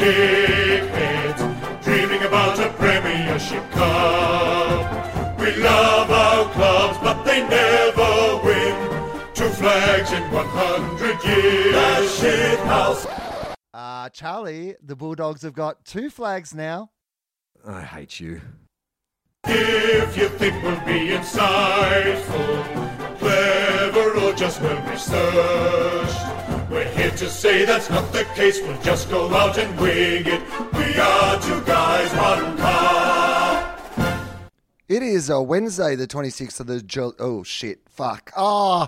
dickheads, dreaming about a Premiership Cup. We love our clubs, but they never win. 2 flags in 100 years. The shit house. Charlie, the Bulldogs have got 2 flags now. I hate you. If you think we'll be insightful, clever, or just well researched, we're here to say that's not the case. We'll just go out and wing it. We are 2 guys, 1 cup. It is Wednesday, the 26th of the... Oh, shit. Fuck. Oh,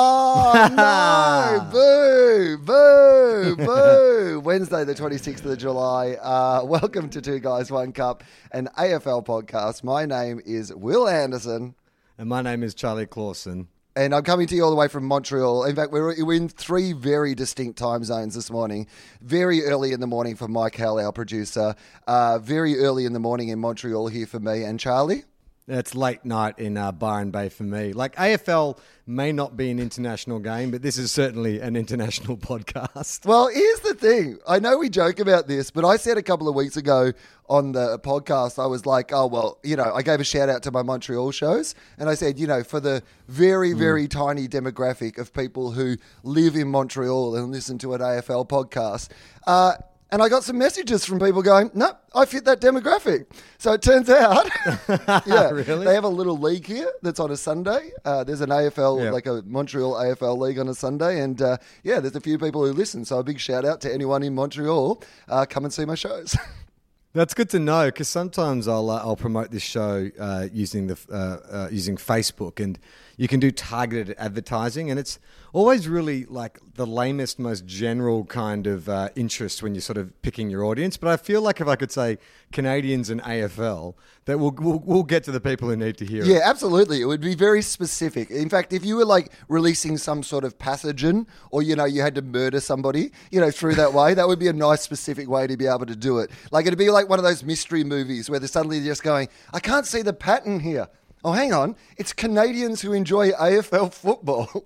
no. Boo. Boo. Boo. Wednesday, the 26th of July. Welcome to 2 Guys, 1 Cup, an AFL podcast. My name is Will Anderson. And my name is Charlie Clausen. And I'm coming to you all the way from Montreal. In fact, we're in 3 very distinct time zones this morning. Very early in the morning for Mike Hell, our producer. Very early in the morning in Montreal here for me. And Charlie? It's late night in Byron Bay for me. Like, AFL may not be an international game, but this is certainly an international podcast. Well, here's the thing. I know we joke about this, but I said a couple of weeks ago on the podcast, I was like, oh, well, I gave a shout out to my Montreal shows. And I said, for the very, very tiny demographic of people who live in Montreal and listen to an AFL podcast, and I got some messages from people going, no, I fit that demographic. So it turns out, Really? They have a little league here that's on a Sunday. There's an AFL, like a Montreal AFL league on a Sunday. And there's a few people who listen. So a big shout out to anyone in Montreal. Come and see my shows. That's good to know, because sometimes I'll promote this show using Facebook, and you can do targeted advertising, and it's always really like the lamest, most general kind of interest when you're sort of picking your audience. But I feel like if I could say Canadians and AFL, that we'll get to the people who need to hear it. Yeah, absolutely. It would be very specific. In fact, if you were like releasing some sort of pathogen, or you had to murder somebody, through that way, that would be a nice specific way to be able to do it. Like, it'd be like one of those mystery movies where they're suddenly just going, I can't see the pattern here. Oh, hang on. It's Canadians who enjoy AFL football.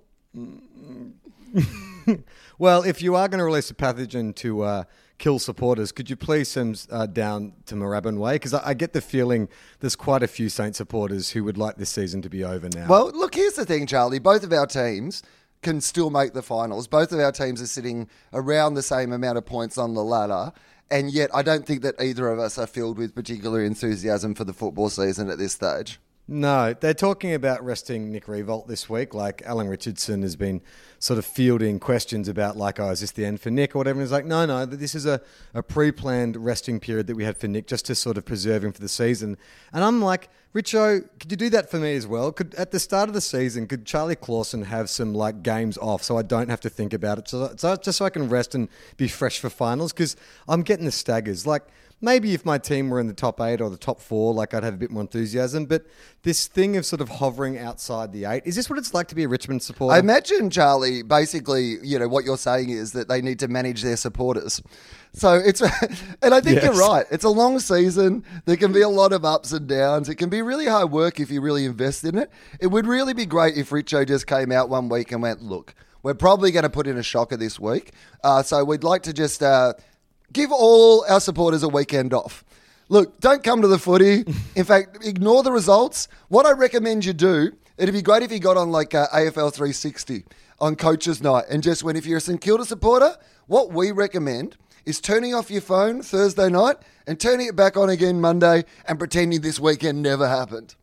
Well, if you are going to release a pathogen to kill supporters, could you please send down to Moorabbin Way? Because I get the feeling there's quite a few Saints supporters who would like this season to be over now. Well, look, here's the thing, Charlie. Both of our teams can still make the finals. Both of our teams are sitting around the same amount of points on the ladder. And yet I don't think that either of us are filled with particular enthusiasm for the football season at this stage. No, they're talking about resting Nick Riewoldt this week. Like, Alan Richardson has been sort of fielding questions about, like, is this the end for Nick or whatever? And he's like, no, this is a pre-planned resting period that we had for Nick just to sort of preserve him for the season. And I'm like, Richo, could you do that for me as well? At the start of the season, could Charlie Clausen have some, like, games off so I don't have to think about it? So just so I can rest and be fresh for finals? Because I'm getting the staggers. Like, maybe if my team were in the top 8 or the top 4, like, I'd have a bit more enthusiasm. But this thing of sort of hovering outside the 8, is this what it's like to be a Richmond supporter? I imagine, Charlie, basically, what you're saying is that they need to manage their supporters. So and I think You're right. It's a long season. There can be a lot of ups and downs. It can be really hard work if you really invest in it. It would really be great if Richo just came out one week and went, look, we're probably going to put in a shocker this week. So we'd like to just give all our supporters a weekend off. Look, don't come to the footy. In fact, ignore the results. What I recommend you do, it'd be great if you got on like AFL 360 on Coach's Night and just went, if you're a St Kilda supporter, what we recommend is turning off your phone Thursday night and turning it back on again Monday and pretending this weekend never happened.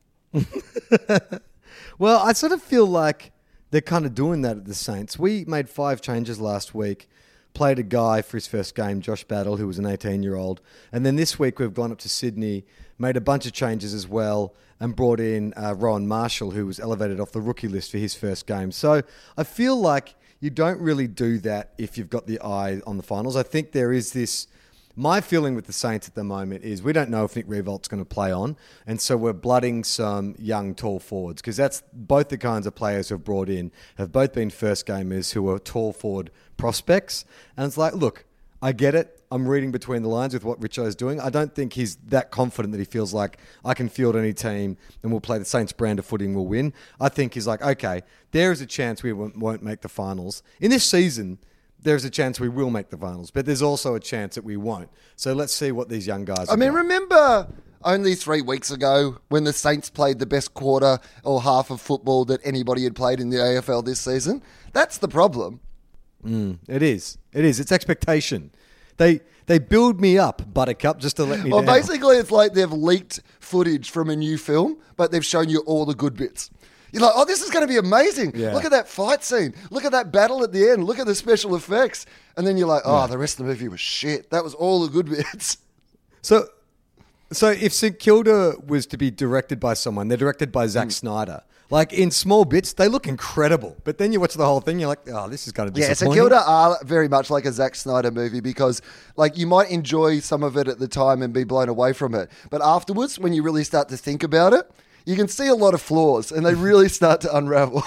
Well, I sort of feel like they're kind of doing that at the Saints. We made 5 changes last week, played a guy for his first game, Josh Battle, who was an 18-year-old. And then this week we've gone up to Sydney, made a bunch of changes as well, and brought in Rowan Marshall, who was elevated off the rookie list for his first game. So I feel like you don't really do that if you've got the eye on the finals. I think there is this... My feeling with the Saints at the moment is we don't know if Nick Riewoldt's going to play on, and so we're blooding some young, tall forwards, because that's both the kinds of players who've brought in have both been first gamers who are tall forward prospects. And it's like, look, I get it. I'm reading between the lines with what Richo is doing. I don't think he's that confident that he feels like I can field any team and we'll play the Saints brand of footy and we'll win. I think he's like, okay, there is a chance we won't make the finals. In this season, there's a chance we will make the finals, but there's also a chance that we won't. So let's see what these young guys are I mean, about. remember only 3 weeks ago when the Saints played the best quarter or half of football that anybody had played in the AFL this season? That's the problem. It is. It's expectation. They build me up, Buttercup, just to let me Well, down. basically, it's like they've leaked footage from a new film, but they've shown you all the good bits. You're like, oh, this is going to be amazing. Yeah. Look at that fight scene. Look at that battle at the end. Look at the special effects. And then you're like, oh, the rest of the movie was shit. That was all the good bits. So if St Kilda was to be directed by someone, they're directed by Zack Snyder. Like, in small bits, they look incredible. But then you watch the whole thing, you're like, oh, this is kind of Yeah, disappointing. St Kilda are very much like a Zack Snyder movie because, like, you might enjoy some of it at the time and be blown away from it. But afterwards, when you really start to think about it, you can see a lot of flaws and they really start to unravel.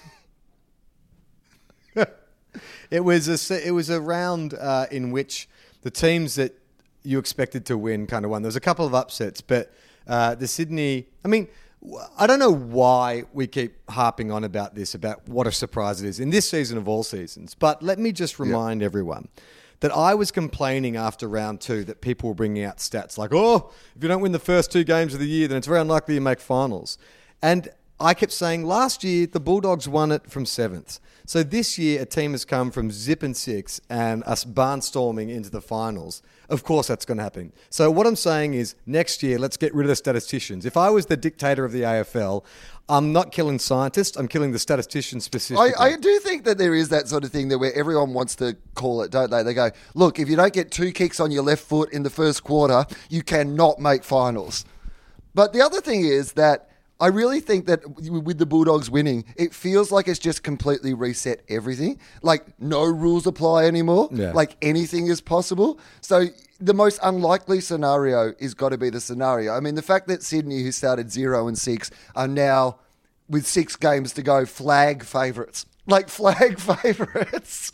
It was a round in which the teams that you expected to win kind of won. There was a couple of upsets, but the Sydney... I mean, I don't know why we keep harping on about this, about what a surprise it is in this season of all seasons. But let me just remind everyone that I was complaining after round 2 that people were bringing out stats like, oh, if you don't win the first 2 games of the year, then it's very unlikely you make finals. And I kept saying last year the Bulldogs won it from 7th. So this year a team has come from 0-6 and us barnstorming into the finals. Of course that's going to happen. So what I'm saying is next year let's get rid of the statisticians. If I was the dictator of the AFL, I'm not killing scientists, I'm killing the statisticians specifically. I do think that there is that sort of thing there where everyone wants to call it, don't they? They go, look, if you don't get 2 kicks on your left foot in the first quarter, you cannot make finals. But the other thing is that I really think that with the Bulldogs winning, it feels like it's just completely reset everything. Like, no rules apply anymore. Yeah. Like, anything is possible. So the most unlikely scenario is got to be the scenario. I mean, the fact that Sydney, who started 0-6, are now, with 6 games to go, flag favourites. Like, flag favourites.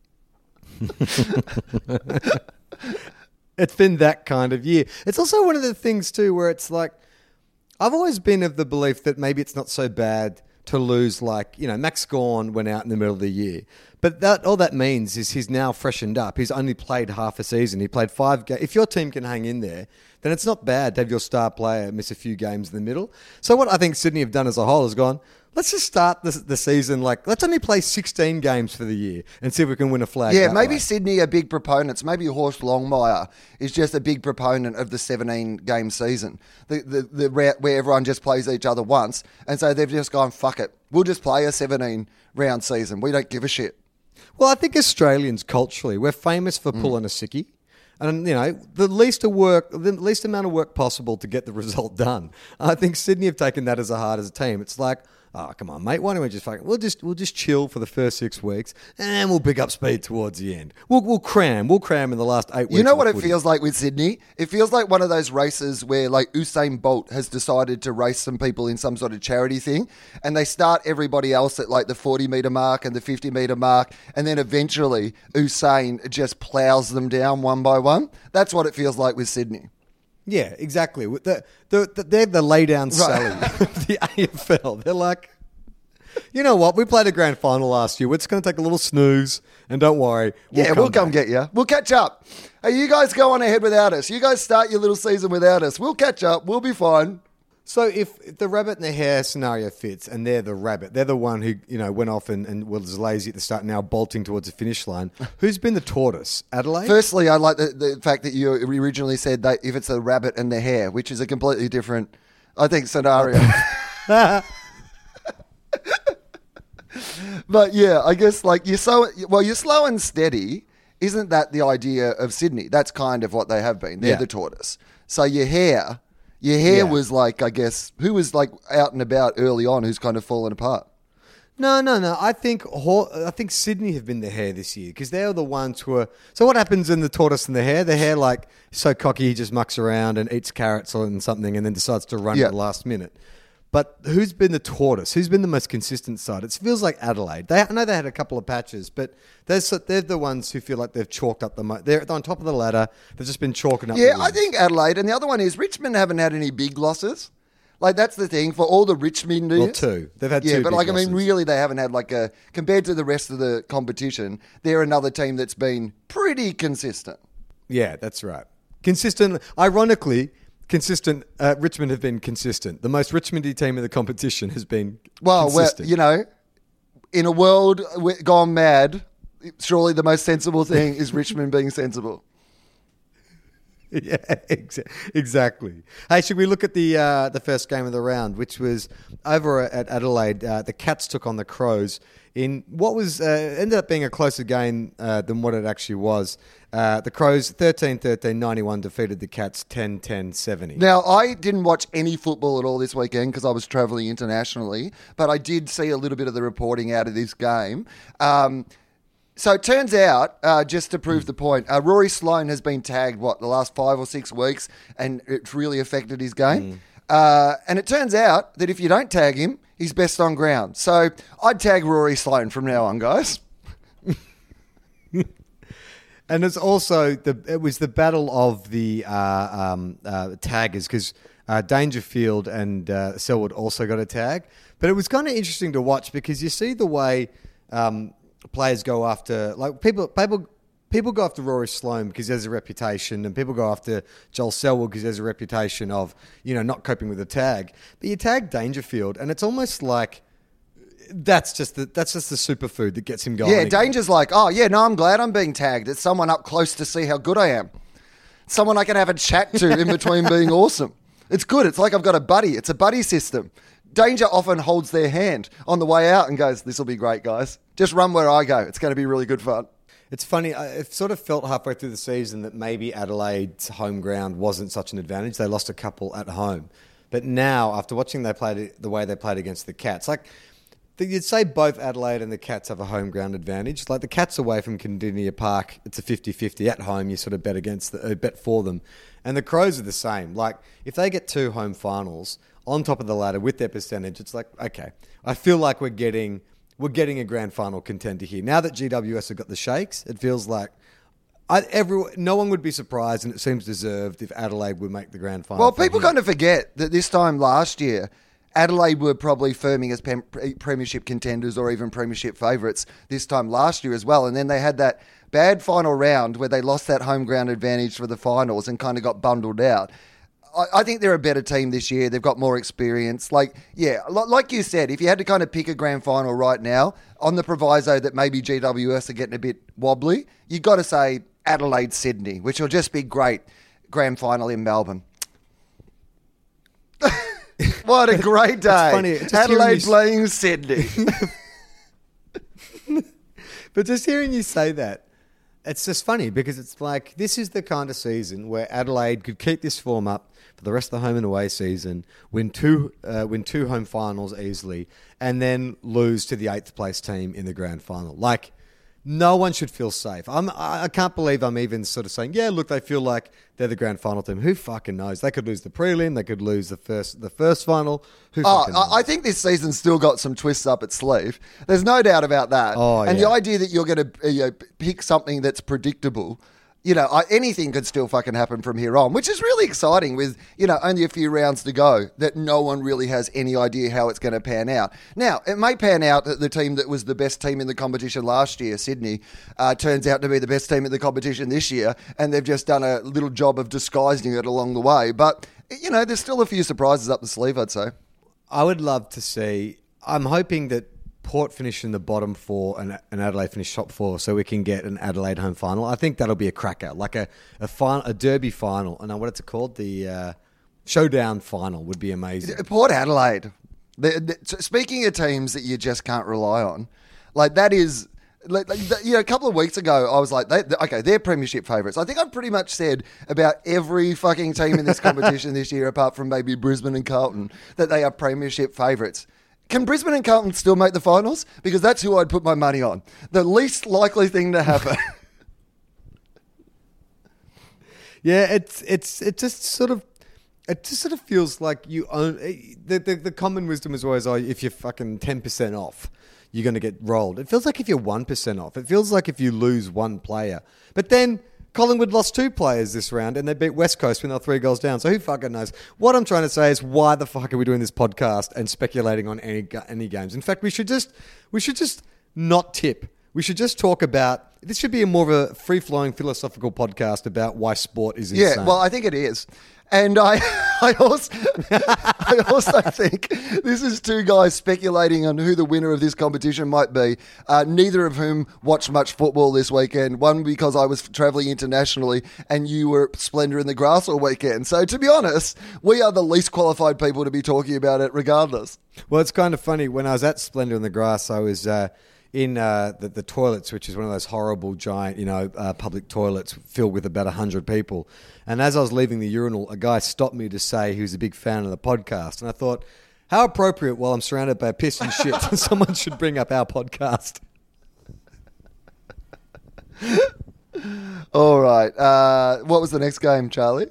It's been that kind of year. It's also one of the things too where it's like, I've always been of the belief that maybe it's not so bad to lose, like, you know, Max Gawn went out in the middle of the year. But all that means is he's now freshened up. He's only played half a season. He played 5 games. If your team can hang in there, then it's not bad to have your star player miss a few games in the middle. So what I think Sydney have done as a whole is gone, let's just start the season, like, let's only play 16 games for the year and see if we can win a flag. Yeah, that maybe way. Sydney are big proponents. Maybe Horst Longmire is just a big proponent of the 17-game season, where everyone just plays each other once. And so they've just gone, fuck it. We'll just play a 17-round season. We don't give a shit. Well, I think Australians culturally, we're famous for pulling a sickie. And, you know, the least amount of work possible to get the result done. I think Sydney have taken that as hard as a team. It's like, oh, come on, mate, why don't we just we'll just chill for the first 6 weeks and we'll pick up speed towards the end. We'll cram in the last 8 weeks. You know what of it footy. feels like with Sydney? It feels like one of those races where, like, Usain Bolt has decided to race some people in some sort of charity thing, and they start everybody else at, like, the 40-metre mark and the 50-metre mark, and then eventually Usain just plows them down one by one. That's what it feels like with Sydney. Yeah, exactly. They're the lay-down Sally of the AFL. They're like, you know what? We played a grand final last year. We're just going to take a little snooze, and don't worry. We'll come get you. We'll catch up. Hey, you guys go on ahead without us. You guys start your little season without us. We'll catch up. We'll be fine. So if the rabbit and the hare scenario fits, and they're the rabbit, they're the one who, you know, went off and was lazy at the start, now bolting towards the finish line. Who's been the tortoise? Adelaide? Firstly, I like the fact that you originally said that if it's the rabbit and the hare, which is a completely different, I think, scenario. But yeah, I guess, like, you're slow and steady. Isn't that the idea of Sydney? That's kind of what they have been. They're the tortoise. So your hare was, like, I guess, who was, like, out and about early on, who's kind of fallen apart. No. I think Sydney have been the hare this year because they're the ones who are. So what happens in the tortoise and the hare? The hare, like, so cocky, he just mucks around and eats carrots or something, and then decides to run at the last minute. But who's been the tortoise? Who's been the most consistent side? It feels like Adelaide. I know they had a couple of patches, but they're the ones who feel like they've chalked up the most. They're on top of the ladder. They've just been chalking up. Yeah, the I wins. think Adelaide. And the other one is Richmond haven't had any big losses. Like, that's the thing for all the Richmond Well, two. They've had two. Yeah, but big like, I losses. mean, really, they haven't had like compared to the rest of the competition, they're another team that's been pretty consistent. Yeah, that's right. Consistent. Ironically, consistent. Richmond have been consistent. The most Richmondy team in the competition has been consistent. In a world gone mad, surely the most sensible thing is Richmond being sensible. Yeah, exactly. Hey, should we look at the first game of the round, which was over at Adelaide? The Cats took on the Crows in what was ended up being a closer game than what it actually was. The Crows 13-13, 91 defeated the Cats 10-10, 70. Now, I didn't watch any football at all this weekend because I was travelling internationally, but I did see a little bit of the reporting out of this game. So it turns out, just to prove the point, Rory Sloane has been tagged, the last 5 or 6 weeks, and it's really affected his game. And it turns out that if you don't tag him, he's best on ground. So I'd tag Rory Sloane from now on, guys. And it's also it was the battle of the taggers because Dangerfield and Selwood also got a tag. But it was kind of interesting to watch because you see the way players go after, like people go after Rory Sloane because he has a reputation, and people go after Joel Selwood because he has a reputation of not coping with the tag. But you tag Dangerfield, and it's almost like that's just the superfood that gets him going. Yeah, again. Danger's like, oh yeah, no, I'm glad I'm being tagged. It's someone up close to see how good I am. Someone I can have a chat to in between being awesome. It's good. It's like I've got a buddy. It's a buddy system. Danger often holds their hand on the way out and goes, this will be great, guys. Just run where I go. It's going to be really good fun. It's funny, it sort of felt halfway through the season that maybe Adelaide's home ground wasn't such an advantage. They lost a couple at home. But now, after watching the way they played against the Cats, you'd say both Adelaide and the Cats have a home ground advantage. Like the Cats away from Condinia Park, it's a 50-50. At home, you sort of bet for them. And the Crows are the same. Like, if they get 2 home finals on top of the ladder with their percentage, it's like, okay, I feel like we're getting a grand final contender here. Now that GWS have got the shakes, it feels like no one would be surprised, and it seems deserved if Adelaide would make the grand final. Well, people kind of forget that this time last year, Adelaide were probably firming as premiership contenders or even premiership favourites this time last year as well. And then they had that bad final round where they lost that home ground advantage for the finals and kind of got bundled out. I think they're a better team this year. They've got more experience. Like you said, if you had to kind of pick a grand final right now, on the proviso that maybe GWS are getting a bit wobbly, you've got to say Adelaide-Sydney, which will just be great grand final in Melbourne. What a great day. It's funny. Adelaide playing Sydney. But just hearing you say that, it's just funny because it's like this is the kind of season where Adelaide could keep this form up for the rest of the home and away season, win two home finals easily, and then lose to the 8th place team in the grand final. Like, no one should feel safe. I can't believe I'm even sort of saying, yeah, look, they feel like they're the grand final team. Who fucking knows? They could lose the prelim. They could lose the first final. Who fucking knows? I think this season's still got some twists up its sleeve. There's no doubt about that. The idea that you're going to pick something that's predictable, anything could still fucking happen from here on, which is really exciting with, only a few rounds to go, that no one really has any idea how it's going to pan out. Now, it may pan out that the team that was the best team in the competition last year, Sydney, turns out to be the best team in the competition this year, and they've just done a little job of disguising it along the way. But, there's still a few surprises up the sleeve, I'd say. I would love to see, I'm hoping that Port finish in the bottom 4 and Adelaide finish top 4 so we can get an Adelaide home final. I think that'll be a cracker, like a derby final. And what it's called, the showdown final would be amazing. Port Adelaide. Speaking of teams that you just can't rely on, like that is... a couple of weeks ago, I was like, they're premiership favourites. I think I've pretty much said about every fucking team in this competition this year, apart from maybe Brisbane and Carlton, that they are premiership favourites. Can Brisbane and Carlton still make the finals? Because that's who I'd put my money on. The least likely thing to happen. Yeah, it just sort of feels like you own the common wisdom is always, if you're fucking 10% off, you're going to get rolled. It feels like if you're 1% off. It feels like if you lose one player. But then Collingwood lost 2 players this round and they beat West Coast when they were 3 goals down. So who fucking knows? What I'm trying to say is why the fuck are we doing this podcast and speculating on any games? In fact, we should just not tip. We should just talk about... This should be more of a free-flowing philosophical podcast about why sport is insane. Yeah, well, I think it is. And I also think this is 2 guys speculating on who the winner of this competition might be, neither of whom watched much football this weekend. One because I was travelling internationally and you were at Splendour in the Grass all weekend. So to be honest, we are the least qualified people to be talking about it regardless. Well, it's kind of funny. When I was at Splendour in the Grass, I was... in the toilets, which is one of those horrible giant, public toilets filled with about 100 people. And as I was leaving the urinal, a guy stopped me to say he was a big fan of the podcast. And I thought, how appropriate while I'm surrounded by piss and shit, someone should bring up our podcast. All right. What was the next game, Charlie?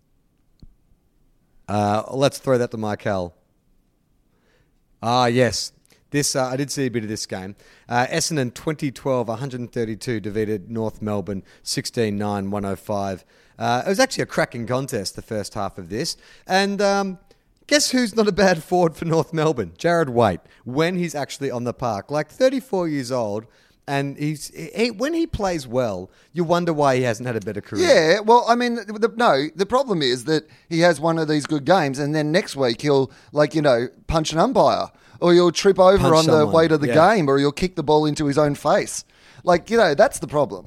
Let's throw that to Michael. Yes. I did see a bit of this game. Essendon 2012, 132 defeated North Melbourne 16-9, 105. It was actually a cracking contest, the first half of this. And guess who's not a bad forward for North Melbourne? Jared Waite, when he's actually on the park. 34 years old, and when he plays well, you wonder why he hasn't had a better career. Yeah, well, I mean, the problem is that he has one of these good games, and then next week he'll, punch an umpire. Or you'll trip over on the weight of the game, or you'll kick the ball into his own face. That's the problem.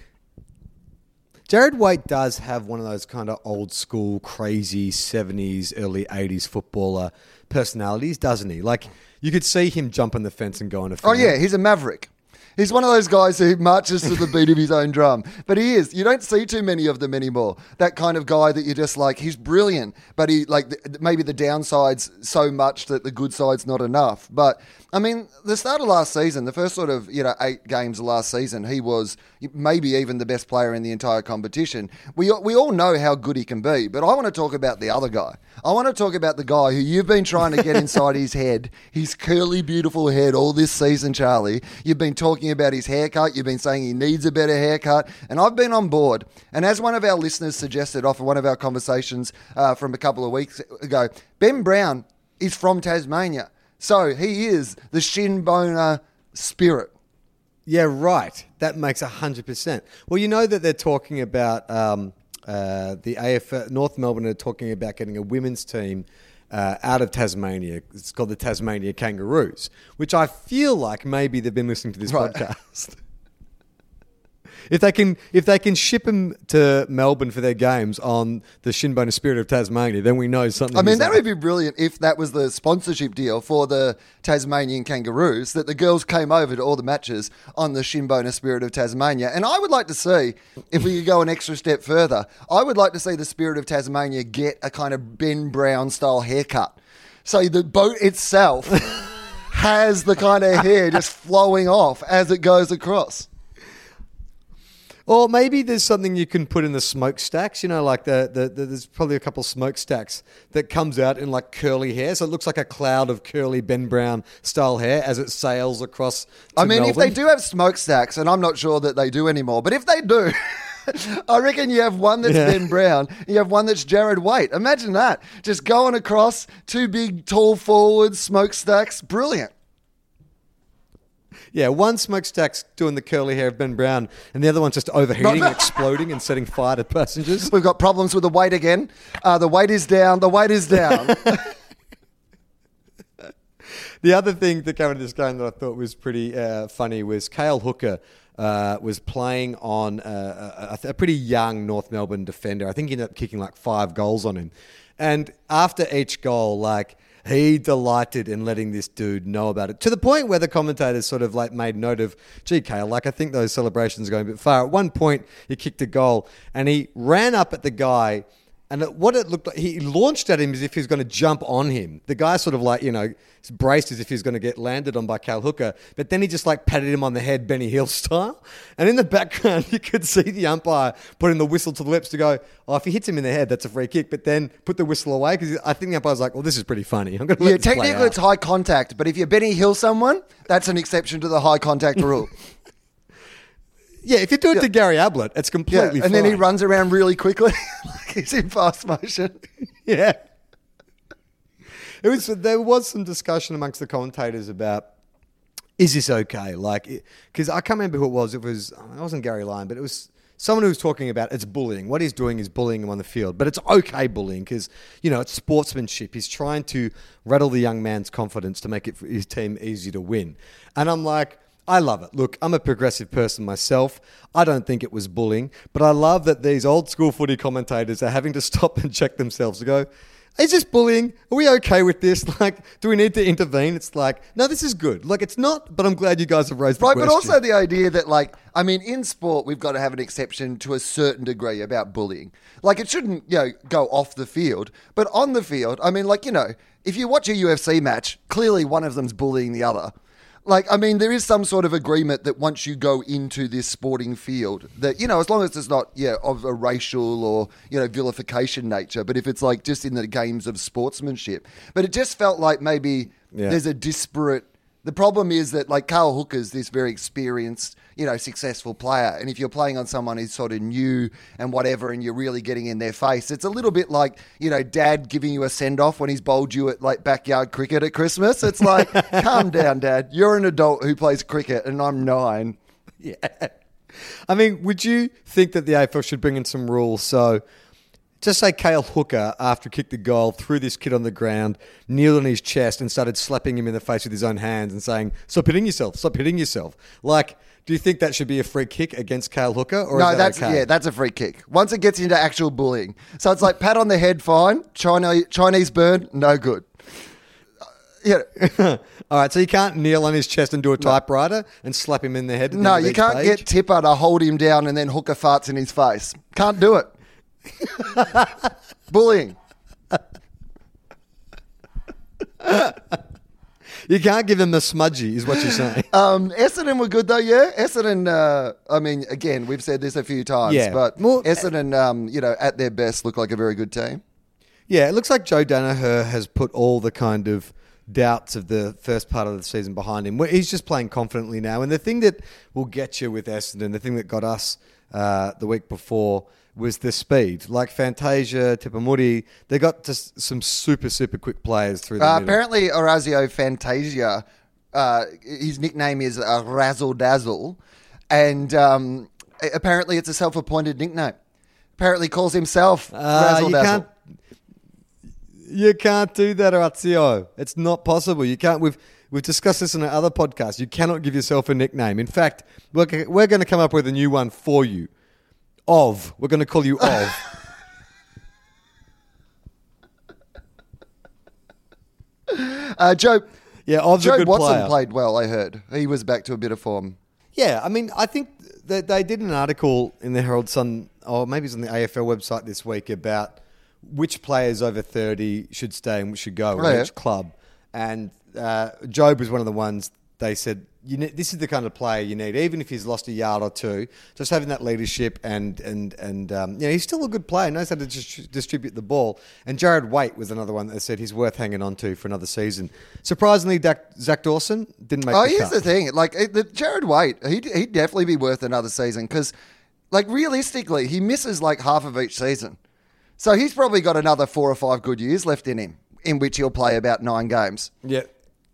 Jared Waite does have one of those kind of old school, crazy 70s, early 80s footballer personalities, doesn't he? You could see him jumping the fence and going to Oh, yeah, he's a maverick. He's one of those guys who marches to the beat of his own drum. But he is. You don't see too many of them anymore. That kind of guy that you're just he's brilliant, but he maybe the downside's so much that the good side's not enough. But, I mean, the start of last season, the first 8 games of last season, he was maybe even the best player in the entire competition. We all know how good he can be, but I want to talk about the other guy. I want to talk about the guy who you've been trying to get inside his head, his curly, beautiful head all this season, Charlie. You've been talking about his haircut. You've been saying he needs a better haircut. And I've been on board. And as one of our listeners suggested off of one of our conversations from a couple of weeks ago, Ben Brown is from Tasmania. So he is the shin boner spirit. Yeah, right. That makes 100%. Well, you know that they're talking about the AFL, North Melbourne are talking about getting a women's team out of Tasmania. It's called the Tasmania Kangaroos, which I feel like maybe they've been listening to this podcast. If they can ship them to Melbourne for their games on the Shinboner Spirit of Tasmania, then we know something. I mean, that would be brilliant if that was the sponsorship deal for the Tasmanian Kangaroos, that the girls came over to all the matches on the Shinboner Spirit of Tasmania. And I would like to see, if we could go an extra step further, I would like to see the Spirit of Tasmania get a kind of Ben Brown style haircut. So the boat itself has the kind of hair just flowing off as it goes across. Or maybe there's something you can put in the smokestacks, there's probably a couple smokestacks that comes out in curly hair. So it looks like a cloud of curly Ben Brown style hair as it sails across to Melbourne. If they do have smokestacks, and I'm not sure that they do anymore, but if they do, I reckon you have one that's Ben Brown, and you have one that's Jared Waite. Imagine that. Just going across, 2 big, tall forwards, smokestacks. Brilliant. Yeah, one smokestack's doing the curly hair of Ben Brown, and the other one's just overheating and exploding and setting fire to passengers. We've got problems with the weight again. The weight is down. The weight is down. The other thing that came into this game that I thought was pretty funny was Cale Hooker was playing on a pretty young North Melbourne defender. I think he ended up kicking 5 goals on him. And after each goal, he delighted in letting this dude know about it, to the point where the commentators sort of made note of, gee, Cale, I think those celebrations are going a bit far. At one point, he kicked a goal and he ran up at the guy, and what it looked like, he launched at him as if he was going to jump on him. The guy sort of braced as if he was going to get landed on by Cale Hooker, but then he just patted him on the head, Benny Hill style. And in the background, you could see the umpire putting the whistle to the lips to go, if he hits him in the head, that's a free kick, but then put the whistle away, because I think the umpire's well, this is pretty funny. I'm going to let this technically play out. It's high contact, but if you Benny Hill someone, that's an exception to the high contact rule. Yeah, if you do it to Gary Ablett, it's completely fine. And then he runs around really quickly, like he's in fast motion. Yeah. There was some discussion amongst the commentators about, is this okay? Like, because I can't remember who it was. It wasn't Gary Lyon, but it was someone who was talking about it's bullying. What he's doing is bullying him on the field, but it's okay bullying because, it's sportsmanship. He's trying to rattle the young man's confidence to make it for his team easy to win. And I'm like, I love it. Look, I'm a progressive person myself. I don't think it was bullying, but I love that these old school footy commentators are having to stop and check themselves to go, is this bullying? Are we okay with this? Like, do we need to intervene? It's like, no, this is good. Like, it's not, but I'm glad you guys have raised the question. Right, but also the idea that, in sport, we've got to have an exception to a certain degree about bullying. Like, it shouldn't, go off the field, but on the field, if you watch a UFC match, clearly one of them's bullying the other. There is some sort of agreement that once you go into this sporting field, that, as long as it's not, of a racial or, vilification nature, but if it's just in the games of sportsmanship. But it just felt like maybe there's a disparate. The problem is that, Carl Hooker's this very experienced, successful player. And if you're playing on someone who's sort of new and whatever, and you're really getting in their face, it's a little bit like, Dad giving you a send-off when he's bowled you at, backyard cricket at Christmas. It's like, calm down, Dad. You're an adult who plays cricket, and I'm 9. Yeah. Would you think that the AFL should bring in some rules? So, just say Cale Hooker, after he kicked the goal, threw this kid on the ground, kneeled on his chest and started slapping him in the face with his own hands and saying, stop hitting yourself, stop hitting yourself. Do you think that should be a free kick against Cale Hooker? Or no, is that okay? That's a free kick. Once it gets into actual bullying. So it's like pat on the head, fine. Chinese burn, no good. All right, so you can't kneel on his chest and do a typewriter and slap him in the head? No, you can't get Tipper to hold him down and then Hooker farts in his face. Can't do it. Bullying. You can't give him a smudgy, is what you're saying. Essendon were good though, yeah. Essendon, again, we've said this a few times, but Essendon, at their best, look like a very good team. Yeah, it looks like Joe Danaher has put all the kind of doubts of the first part of the season behind him. He's just playing confidently now. And the thing that will get you with Essendon, the thing that got us the week before, was the speed. Like Fantasia, Tipamuri, they got just some super, super quick players through the middle. Apparently, Orazio Fantasia, his nickname is Razzle Dazzle, and apparently it's a self-appointed nickname. Apparently calls himself Razzle Dazzle. You can't do that, Orazio. It's not possible. You can't. We've discussed this in other podcasts. You cannot give yourself a nickname. In fact, we're going to come up with a new one for you. We're going to call you Ov. Joe. Yeah, Ov's Joe a good Watson player. played well, I heard. He was back to a bit of form. Yeah, I think that they did an article in the Herald Sun, or maybe it's on the AFL website this week, about which players over 30 should stay and which should go, which club. And Job was one of the ones they said, this is the kind of player you need, even if he's lost a yard or two, just having that leadership and he's still a good player, knows how to distribute the ball. And Jared Waite was another one that said he's worth hanging on to for another season. Surprisingly, Zach Dawson didn't make the cut. Here's the thing. Jared Waite, he'd definitely be worth another season because, realistically, he misses half of each season. So he's probably got another 4 or 5 good years left in him, in which he'll play about 9 games. Yeah.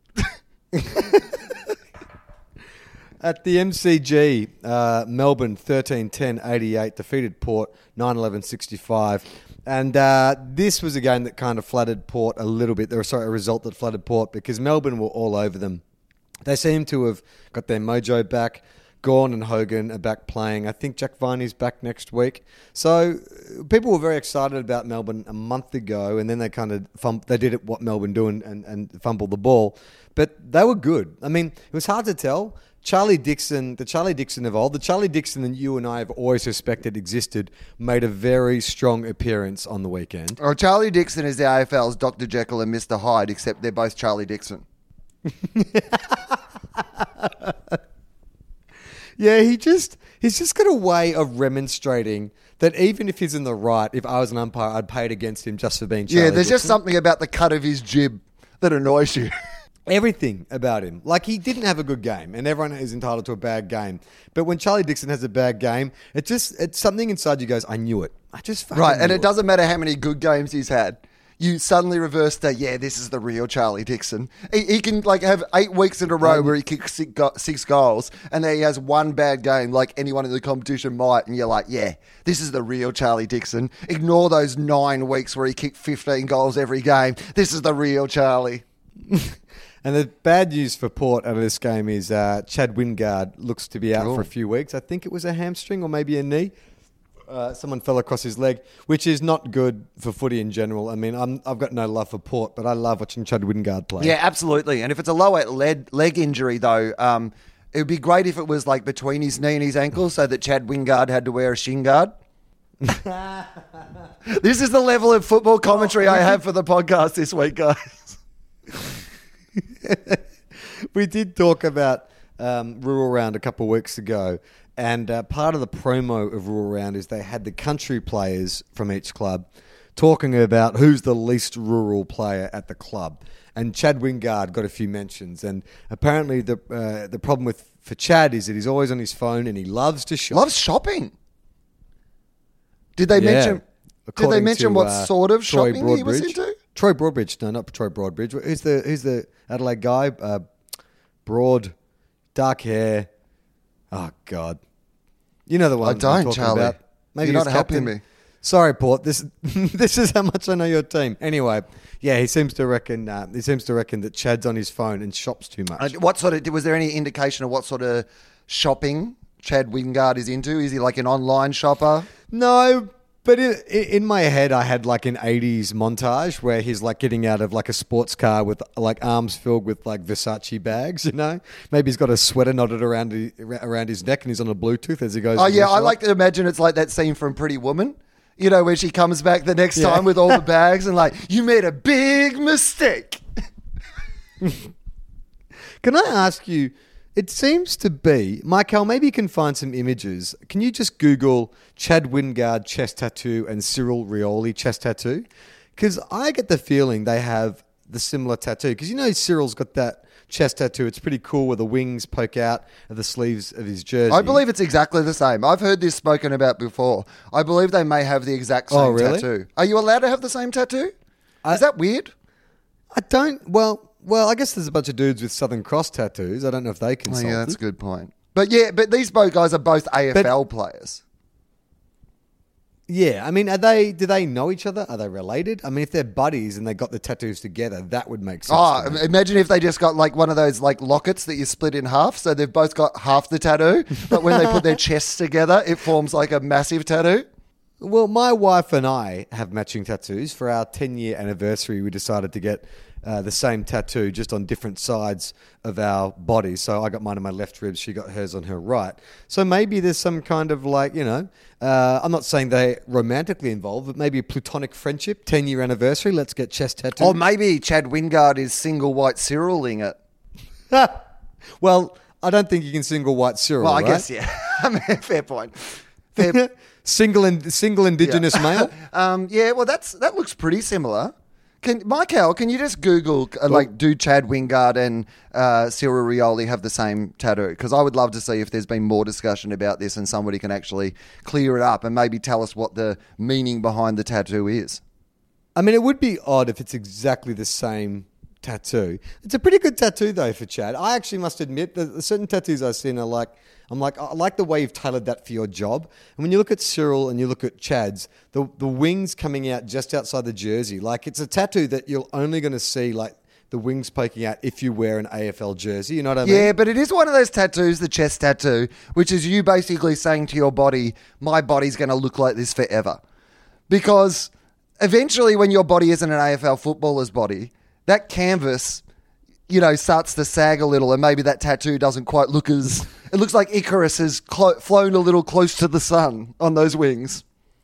At the MCG, Melbourne 13-10-88 defeated Port 9-11-65. And this was a game that kind of flattered Port a little bit. A result that flattered Port because Melbourne were all over them. They seem to have got their mojo back. Gawn and Hogan are back playing. I think Jack Viney's back next week. So people were very excited about Melbourne a month ago, and then they kind of they did what Melbourne do and fumbled the ball. But they were good. It was hard to tell. The Charlie Dixon of old, the Charlie Dixon that you and I have always suspected existed, made a very strong appearance on the weekend. Or Charlie Dixon is the AFL's Dr. Jekyll and Mr. Hyde, except they're both Charlie Dixon. Yeah, he's just got a way of remonstrating that even if he's in the right, if I was an umpire, I'd pay it against him just for being Charlie Yeah, there's Dixon. just something about the cut of his jib that annoys you. everything about him. Like, he didn't have a good game, and everyone is entitled to a bad game. But when Charlie Dixon has a bad game, it's something inside you goes, I knew it. I just fucking Right, and knew it doesn't matter how many good games he's had. You suddenly reverse that, this is the real Charlie Dixon. He can like have 8 weeks in a row where he kicks 6 goals, and then he has one bad game like anyone in the competition might, and you're like, this is the real Charlie Dixon. Ignore those 9 weeks where he kicked 15 goals every game. This is the real Charlie. And the bad news for Port out of this game is Chad Wingard looks to be out for a few weeks. I think it was a hamstring or maybe a knee. Someone fell across his leg, which is not good for footy in general. I mean, I've got no love for Port, but I love watching Chad Wingard play. Yeah, absolutely. And if it's a lower leg injury, though, it would be great if it was like between his knee and his ankle so that Chad Wingard had to wear a shin guard. This is the level of football commentary I have for the podcast this week, guys. We did talk about Rural Round a couple of weeks ago, and part of the promo of Rural Round is they had the country players from each club talking about who's the least rural player at the club. And Chad Wingard got a few mentions, and apparently the problem for Chad is that he's always on his phone and he loves to shop. Loves shopping. Did they mention? Did they mention what sort of shopping he was into? Troy Broadbridge. No, not Troy Broadbridge. Who's the Adelaide guy? Broad, dark hair. Oh, God. You know the one I don't, Charlie. about. Maybe You're not captain. helping me. Sorry, Port. This is how much I know your team. Anyway, he seems to reckon that Chad's on his phone and shops too much. Was there any indication of what sort of shopping Chad Wingard is into? Is he like an online shopper? No, but in my head, I had like an 80s montage where he's like getting out of like a sports car with like arms filled with like Versace bags, you know? Maybe he's got a sweater knotted around his neck and he's on a Bluetooth as he goes. Oh, yeah, I like to imagine it's like that scene from Pretty Woman, you know, where she comes back the next time with all the bags and like, you made a big mistake. Can I ask you, it seems to be, Michael, maybe you can find some images. Can you just Google Chad Wingard chest tattoo and Cyril Rioli chest tattoo? Because I get the feeling they have the similar tattoo. Because you know Cyril's got that chest tattoo. It's pretty cool where the wings poke out of the sleeves of his jersey. I believe it's exactly the same. I've heard this spoken about before. I believe they may have the exact same tattoo. Are you allowed to have the same tattoo? Is that weird? I don't... Well, I guess there's a bunch of dudes with Southern Cross tattoos. I don't know if they consult. Oh, yeah, that's a good point. But these both guys are both AFL players. Yeah, I mean, do they know each other? Are they related? I mean, if they're buddies and they got the tattoos together, that would make sense. Oh, imagine if they just got like one of those like lockets that you split in half, so they've both got half the tattoo, but when they put their chests together, it forms like a massive tattoo. Well, my wife and I have matching tattoos. For our 10-year anniversary, we decided to get the same tattoo just on different sides of our bodies. So I got mine on my left rib, she got hers on her right. So maybe there's some kind of like, you know, I'm not saying they're romantically involved, but maybe a platonic friendship, 10-year anniversary, let's get chest tattoos. Or maybe Chad Wingard is single white Cyriling it. Well, I don't think you can single white Cyril, Well, I right? guess, yeah. I mean, fair point. Single indigenous male? Well, that looks pretty similar. Michael, can you just Google, do Chad Wingard and Cyril Rioli have the same tattoo? Because I would love to see if there's been more discussion about this and somebody can actually clear it up and maybe tell us what the meaning behind the tattoo is. I mean, it would be odd if it's exactly the same tattoo. It's a pretty good tattoo, though, for Chad. I actually must admit that the certain tattoos I've seen are I like the way you've tailored that for your job. And when you look at Cyril and you look at Chad's, the wings coming out just outside the jersey, like it's a tattoo that you're only going to see like the wings poking out if you wear an AFL jersey. You know what I mean? Yeah, but it is one of those tattoos, the chest tattoo, which is you basically saying to your body, my body's going to look like this forever. Because eventually when your body isn't an AFL footballer's body, that canvas, you know, starts to sag a little and maybe that tattoo doesn't quite look as... It looks like Icarus has flown a little close to the sun on those wings.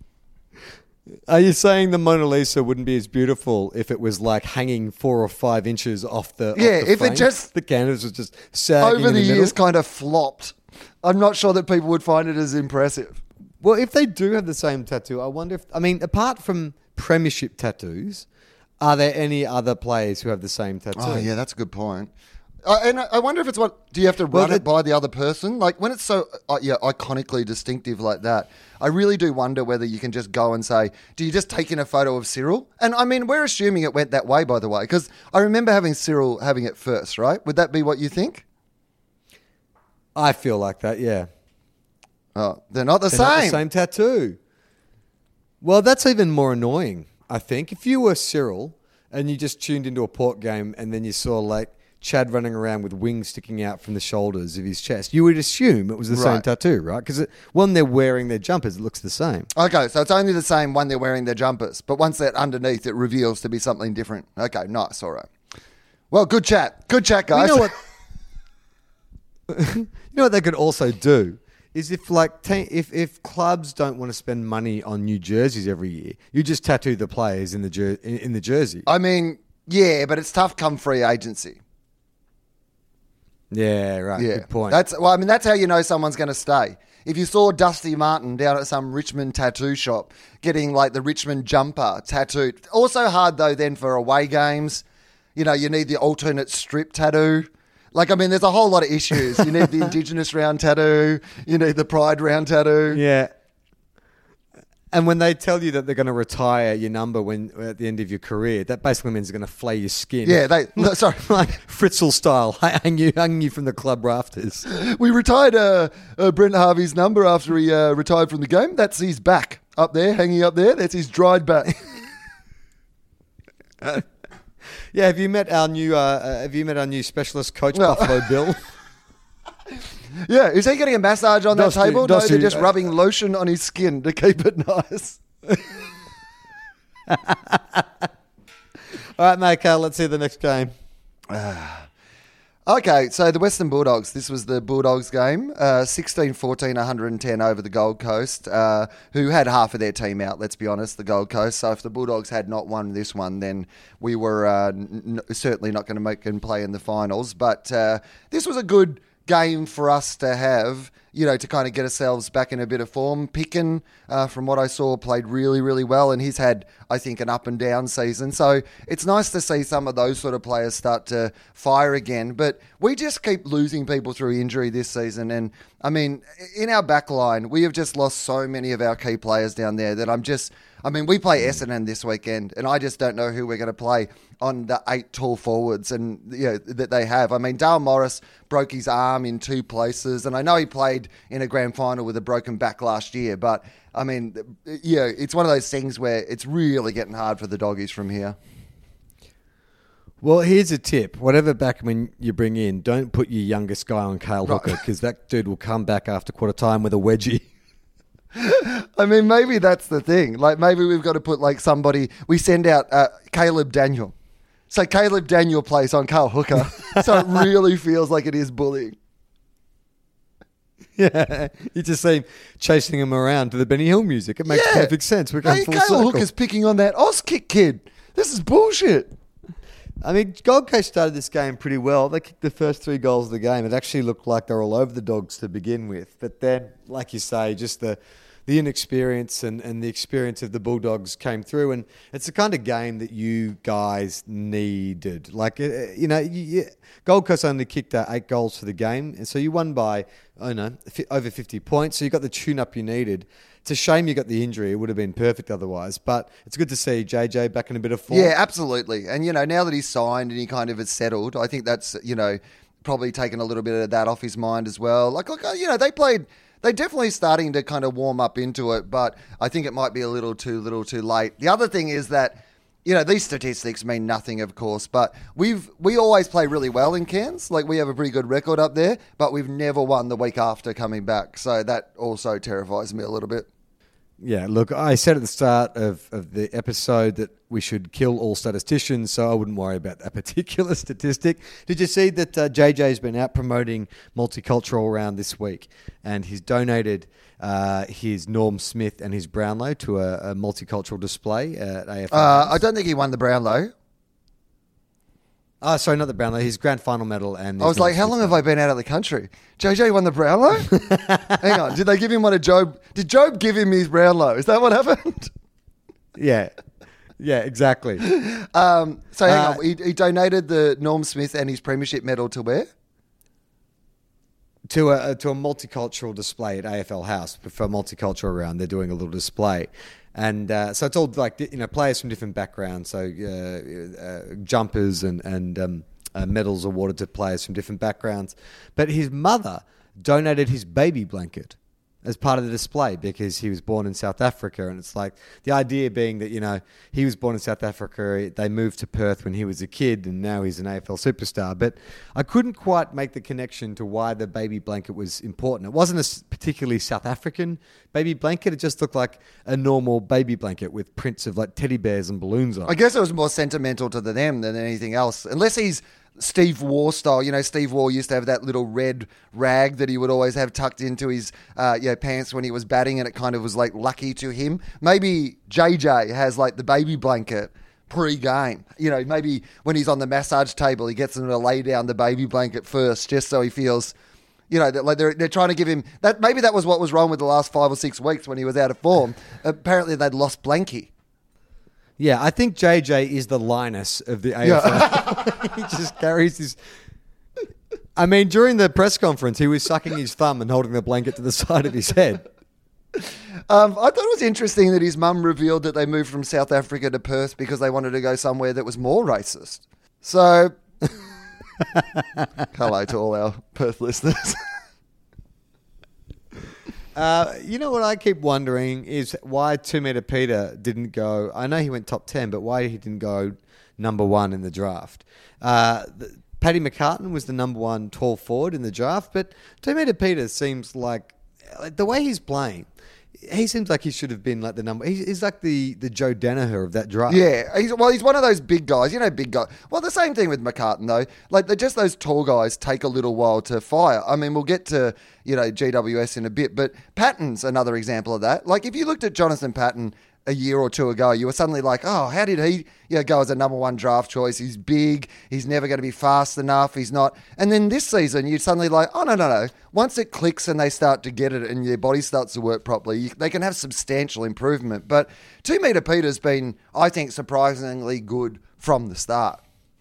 Are you saying the Mona Lisa wouldn't be as beautiful if it was like hanging 4 or 5 inches off the if frame? it just... The canvas was just sagging over in the the years middle? kind of flopped. I'm not sure that people would find it as impressive. Well, if they do have the same tattoo, I wonder if... I mean, apart from premiership tattoos... Are there any other players who have the same tattoo? Oh, yeah, that's a good point. And I wonder if it's do you have to run it by the other person? Like when it's so iconically distinctive like that, I really do wonder whether you can just go and say, do you just take in a photo of Cyril? And I mean, we're assuming it went that way, by the way, because I remember having Cyril having it first, right? Would that be what you think? I feel like that, yeah. Oh, they're not the They're same. not the same tattoo. Well, that's even more annoying, I think. If you were Cyril and you just tuned into a Port game and then you saw like Chad running around with wings sticking out from the shoulders of his chest, you would assume it was the same tattoo, right? Because when they're wearing their jumpers, it looks the same. Okay, so it's only the same when they're wearing their jumpers, but once they're underneath, it reveals to be something different. Okay, nice, all right. Well, good chat, guys. You know what? You know what they could also do is if clubs don't want to spend money on new jerseys every year, you just tattoo the players in the jersey. I mean, yeah, but it's tough come free agency. Yeah, right. Yeah. Good point. That's how you know someone's going to stay. If you saw Dusty Martin down at some Richmond tattoo shop getting like the Richmond jumper tattooed. Also hard though then for away games. You know, you need the alternate strip tattoo. Like, I mean, there's a whole lot of issues. You need the Indigenous round tattoo. You need the Pride round tattoo. Yeah. And when they tell you that they're going to retire your number at the end of your career, that basically means they're going to flay your skin. Yeah, sorry. Like Fritzl style, hang you from the club rafters. We retired Brent Harvey's number after he retired from the game. That's his back up there, hanging up there. That's his dried back. Yeah, have you met our new specialist coach, Buffalo Bill? Yeah, is he getting a massage on that table? No, they're just rubbing lotion on his skin to keep it nice. All right, mate, let's see the next game. Okay, so the Western Bulldogs. This was the Bulldogs game. 16-14, 110 over the Gold Coast, who had half of their team out, let's be honest, the Gold Coast. So if the Bulldogs had not won this one, then we were certainly not going to make them play in the finals. But this was a good game for us to have, you know, to kind of get ourselves back in a bit of form. Picken, from what I saw, played really, really well, and he's had, I think, an up and down season. So it's nice to see some of those sort of players start to fire again. But we just keep losing people through injury this season. And, I mean, in our back line, we have just lost so many of our key players down there that we play Essendon this weekend, and I just don't know who we're going to play on the 8 tall forwards and that they have. I mean, Dale Morris broke his arm in 2 places, and I know he played in a grand final with a broken back last year, but I mean, it's one of those things where it's really getting hard for the doggies from here. Well, here's a tip. Whatever backman you bring in, don't put your youngest guy on Cale Hooker, because that dude will come back after quarter time with a wedgie. I mean, maybe that's the thing. Like, maybe we've got to put like somebody. We send out Caleb Daniel. So Caleb Daniel plays on Cale Hooker. So it really feels like it is bullying. Yeah, you just see him chasing him around to the Benny Hill music. It makes perfect sense. We're going full circle. Cale Hooker's picking on that Auskick kid. This is bullshit. I mean, Gold Coast started this game pretty well. They kicked the first 3 goals of the game. It actually looked like they were all over the Dogs to begin with. But then, like you say, just the inexperience and the experience of the Bulldogs came through. And it's the kind of game that you guys needed. Like, Gold Coast only kicked 8 goals for the game. And so you won by, over 50 points. So you got the tune-up you needed. It's a shame you got the injury. It would have been perfect otherwise. But it's good to see JJ back in a bit of form. Yeah, absolutely. And, now that he's signed and he kind of has settled, I think that's, probably taken a little bit of that off his mind as well. Like they're definitely starting to kind of warm up into it, but I think it might be a little too late. The other thing is that, these statistics mean nothing, of course, but we always play really well in Cairns. Like, we have a pretty good record up there, but we've never won the week after coming back. So that also terrifies me a little bit. Yeah, look, I said at the start of the episode that we should kill all statisticians, so I wouldn't worry about that particular statistic. Did you see that JJ's been out promoting Multicultural Round this week, and he's donated his Norm Smith and his Brownlow to a multicultural display at AFL? I don't think he won the Brownlow. Oh, sorry, not the Brownlow. His grand final medal. And I was like, how long have I been out of the country? JJ won the Brownlow? Hang on. Did they give him one of Job? Did Job give him his Brownlow? Is that what happened? Yeah. Yeah, exactly. So hang on. He donated the Norm Smith and his premiership medal to where? To a multicultural display at AFL House for multicultural round. They're doing a little display. And so it's all like, players from different backgrounds. So jumpers and medals awarded to players from different backgrounds. But his mother donated his baby blanket as part of the display because he was born in South Africa. And it's like the idea being that, he was born in South Africa. They moved to Perth when he was a kid and now he's an AFL superstar. But I couldn't quite make the connection to why the baby blanket was important. It wasn't a particularly South African baby blanket. It just looked like a normal baby blanket with prints of like teddy bears and balloons on it. I guess it was more sentimental to them than anything else. Unless he's Steve Waugh style. Steve Waugh used to have that little red rag that he would always have tucked into his pants when he was batting, and it kind of was like lucky to him. Maybe JJ has like the baby blanket pre-game. Maybe when he's on the massage table, he gets him to lay down the baby blanket first, just so he feels, that like they're trying to give him that. Maybe that was what was wrong with the last 5 or 6 weeks when he was out of form. Apparently, they'd lost Blanky. Yeah, I think JJ is the Linus of the AFL. He just carries his... I mean, during the press conference, he was sucking his thumb and holding the blanket to the side of his head. I thought it was interesting that his mum revealed that they moved from South Africa to Perth because they wanted to go somewhere that was more racist. So, hello to all our Perth listeners. What I keep wondering is why 2 Metre Peter didn't go... I know he went top 10, but why he didn't go number 1 in the draft. Paddy McCartan was the number 1 tall forward in the draft, but 2 Metre Peter seems like... The way he's playing, he seems like he should have been like the number... He's like the Joe Danaher of that draft. Yeah, he's one of those big guys. Big guy. Well, the same thing with McCartan, though. Like, just those tall guys take a little while to fire. I mean, we'll get to, GWS in a bit, but Patton's another example of that. Like, if you looked at Jonathan Patton a year or two ago, you were suddenly like, oh, how did he go as a number 1 draft choice? He's big. He's never going to be fast enough. He's not. And then this season, you're suddenly like, oh, no. Once it clicks and they start to get it and their body starts to work properly, they can have substantial improvement. But 2 Metre Peter's been, I think, surprisingly good from the start.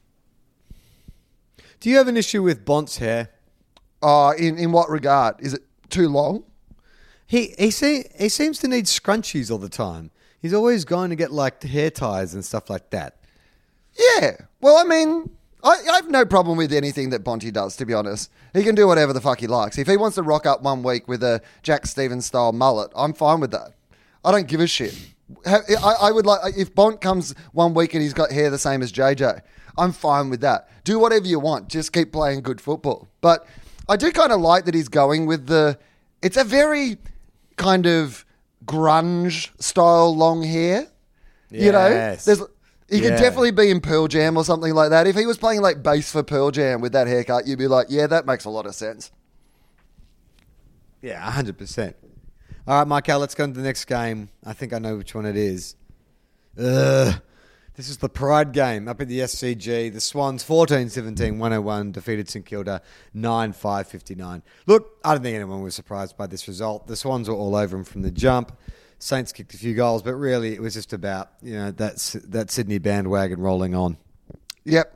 Do you have an issue with Bont's hair? In what regard? Is it too long? He seems to need scrunchies all the time. He's always going to get like hair ties and stuff like that. Yeah. Well, I mean, I have no problem with anything that Bonty does, to be honest. He can do whatever the fuck he likes. If he wants to rock up one week with a Jack Stevens style mullet, I'm fine with that. I don't give a shit. I would like, if Bont comes one week and he's got hair the same as JJ, I'm fine with that. Do whatever you want. Just keep playing good football. But I do kind of like that he's going with it's a very kind of grunge style long hair. Yes. He could definitely be in Pearl Jam or something like that. If he was playing like bass for Pearl Jam with that haircut, you'd be like, yeah, that makes a lot of sense. Yeah, 100%. All right, Michael, let's go to the next game. I think I know which one it is. This is the Pride game up at the SCG. The Swans 14-17-101 defeated St Kilda 9-5-59. Look, I don't think anyone was surprised by this result. The Swans were all over them from the jump. Saints kicked a few goals, but really it was just about that Sydney bandwagon rolling on. Yep.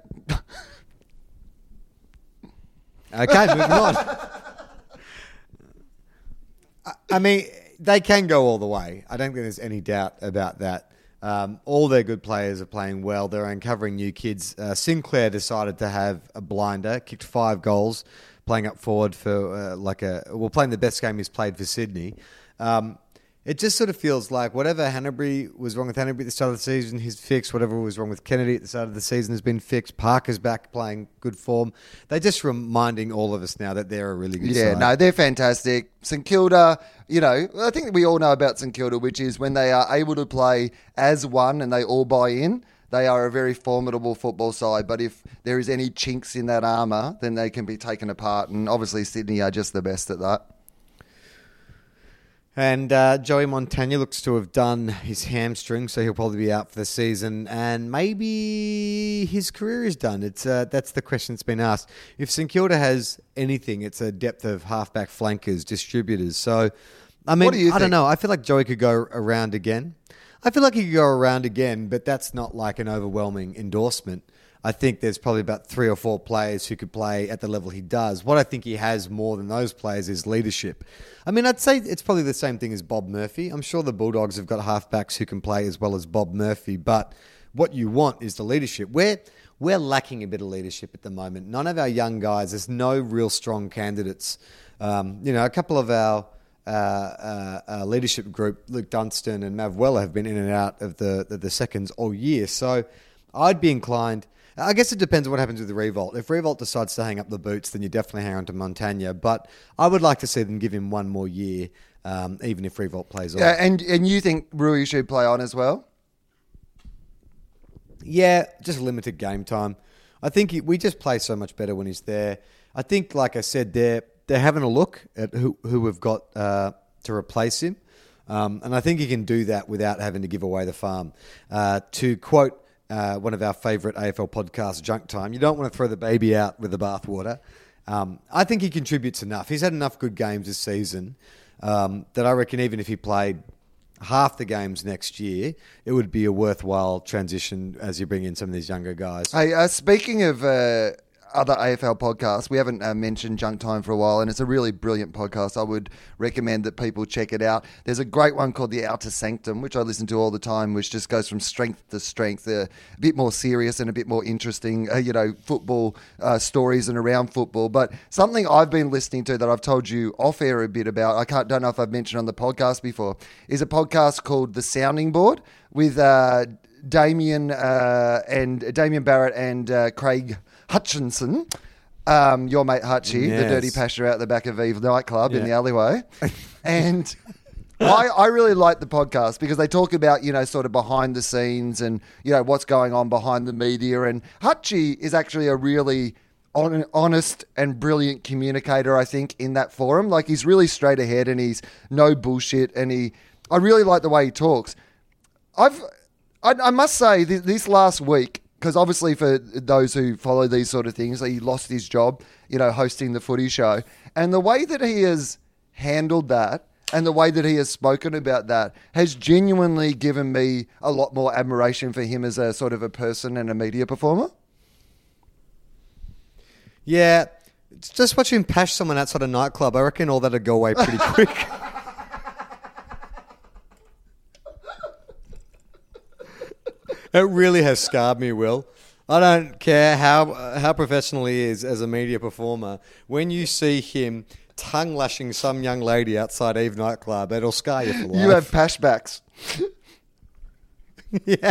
Okay, moving on. I mean, they can go all the way. I don't think there's any doubt about that. All their good players are playing well. They're uncovering new kids. Sinclair decided to have a blinder, kicked 5 goals, playing up forward for playing the best game he's played for Sydney. It just sort of feels like whatever was wrong with Hanbury at the start of the season, he's fixed. Whatever was wrong with Kennedy at the start of the season has been fixed. Parker's back playing good form. They're just reminding all of us now that they're a really good side. Yeah, no, they're fantastic. St Kilda, I think we all know about St Kilda, which is when they are able to play as one and they all buy in, they are a very formidable football side. But if there is any chinks in that armour, then they can be taken apart. And obviously Sydney are just the best at that. And Joey Montagna looks to have done his hamstring, so he'll probably be out for the season. And maybe his career is done. That's the question that's been asked. If St Kilda has anything, it's a depth of halfback flankers, distributors. So I mean, What do you I don't think? know. I feel like Joey could go around again. I feel like he could go around again, but that's not like an overwhelming endorsement. I think there's probably about 3 or 4 players who could play at the level he does. What I think he has more than those players is leadership. I mean, I'd say it's probably the same thing as Bob Murphy. I'm sure the Bulldogs have got halfbacks who can play as well as Bob Murphy, but what you want is the leadership. We're lacking a bit of leadership at the moment. None of our young guys, there's no real strong candidates. A couple of our leadership group, Luke Dunstan and Mav Weller, have been in and out of the seconds all year. So I'd be inclined. I guess it depends on what happens with the Revolt. If Revolt decides to hang up the boots, then you definitely hang on to Montagna. But I would like to see them give him one more year, even if Revolt plays on. Yeah, and you think Rui should play on as well? Yeah, just limited game time. I think we just play so much better when he's there. I think, like I said, they're having a look at who we've got to replace him. And I think he can do that without having to give away the farm. To quote one of our favourite AFL podcasts, Junk Time, you don't want to throw the baby out with the bathwater. I think he contributes enough. He's had enough good games this season that I reckon even if he played half the games next year, it would be a worthwhile transition as you bring in some of these younger guys. Hey, speaking of other AFL podcasts, we haven't mentioned Junk Time for a while, and it's a really brilliant podcast. I would recommend that people check it out. There's a great one called The Outer Sanctum, which I listen to all the time, which just goes from strength to strength, a bit more serious and a bit more interesting, football stories and around football. But something I've been listening to that I've told you off air a bit about, don't know if I've mentioned on the podcast before, is a podcast called The Sounding Board with Damien Barrett and Craig Hutchinson, your mate Hutchie, yes. the dirty pasture out the back of Eve nightclub in the alleyway. And I really like the podcast because they talk about, sort of behind the scenes and, what's going on behind the media. And Hutchie is actually a really honest and brilliant communicator, I think, in that forum. Like, he's really straight ahead and he's no bullshit. And I really like the way he talks. I must say, this last week, because obviously for those who follow these sort of things, he lost his job, hosting the footy show. And the way that he has handled that and the way that he has spoken about that has genuinely given me a lot more admiration for him as a sort of a person and a media performer. Yeah, just watching him pash someone outside a nightclub, I reckon all that would go away pretty quick. It really has scarred me, Will. I don't care how professional he is as a media performer. When you see him tongue-lashing some young lady outside Eve nightclub, it'll scar you for life. You have pashbacks. Yeah.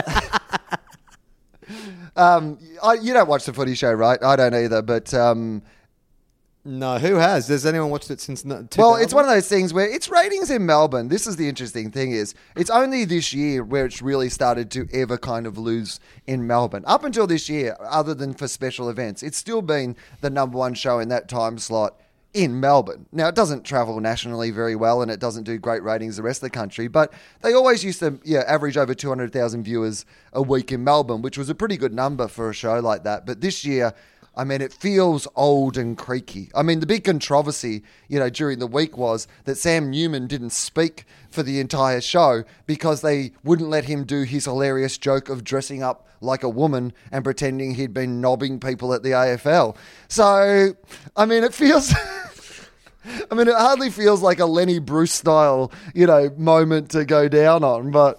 You don't watch the footy show, right? I don't either, but... No, who has? Has anyone watched it since 2000? Well, it's one of those things where its ratings in Melbourne, this is the interesting thing is, it's only this year where it's really started to ever kind of lose in Melbourne. Up until this year, other than for special events, it's still been the number one show in that time slot in Melbourne. Now, it doesn't travel nationally very well and it doesn't do great ratings the rest of the country, but they always used to average over 200,000 viewers a week in Melbourne, which was a pretty good number for a show like that. But this year... it feels old and creaky. The big controversy, during the week was that Sam Newman didn't speak for the entire show because they wouldn't let him do his hilarious joke of dressing up like a woman and pretending he'd been knobbing people at the AFL. So, it feels... it hardly feels like a Lenny Bruce style, moment to go down on, but...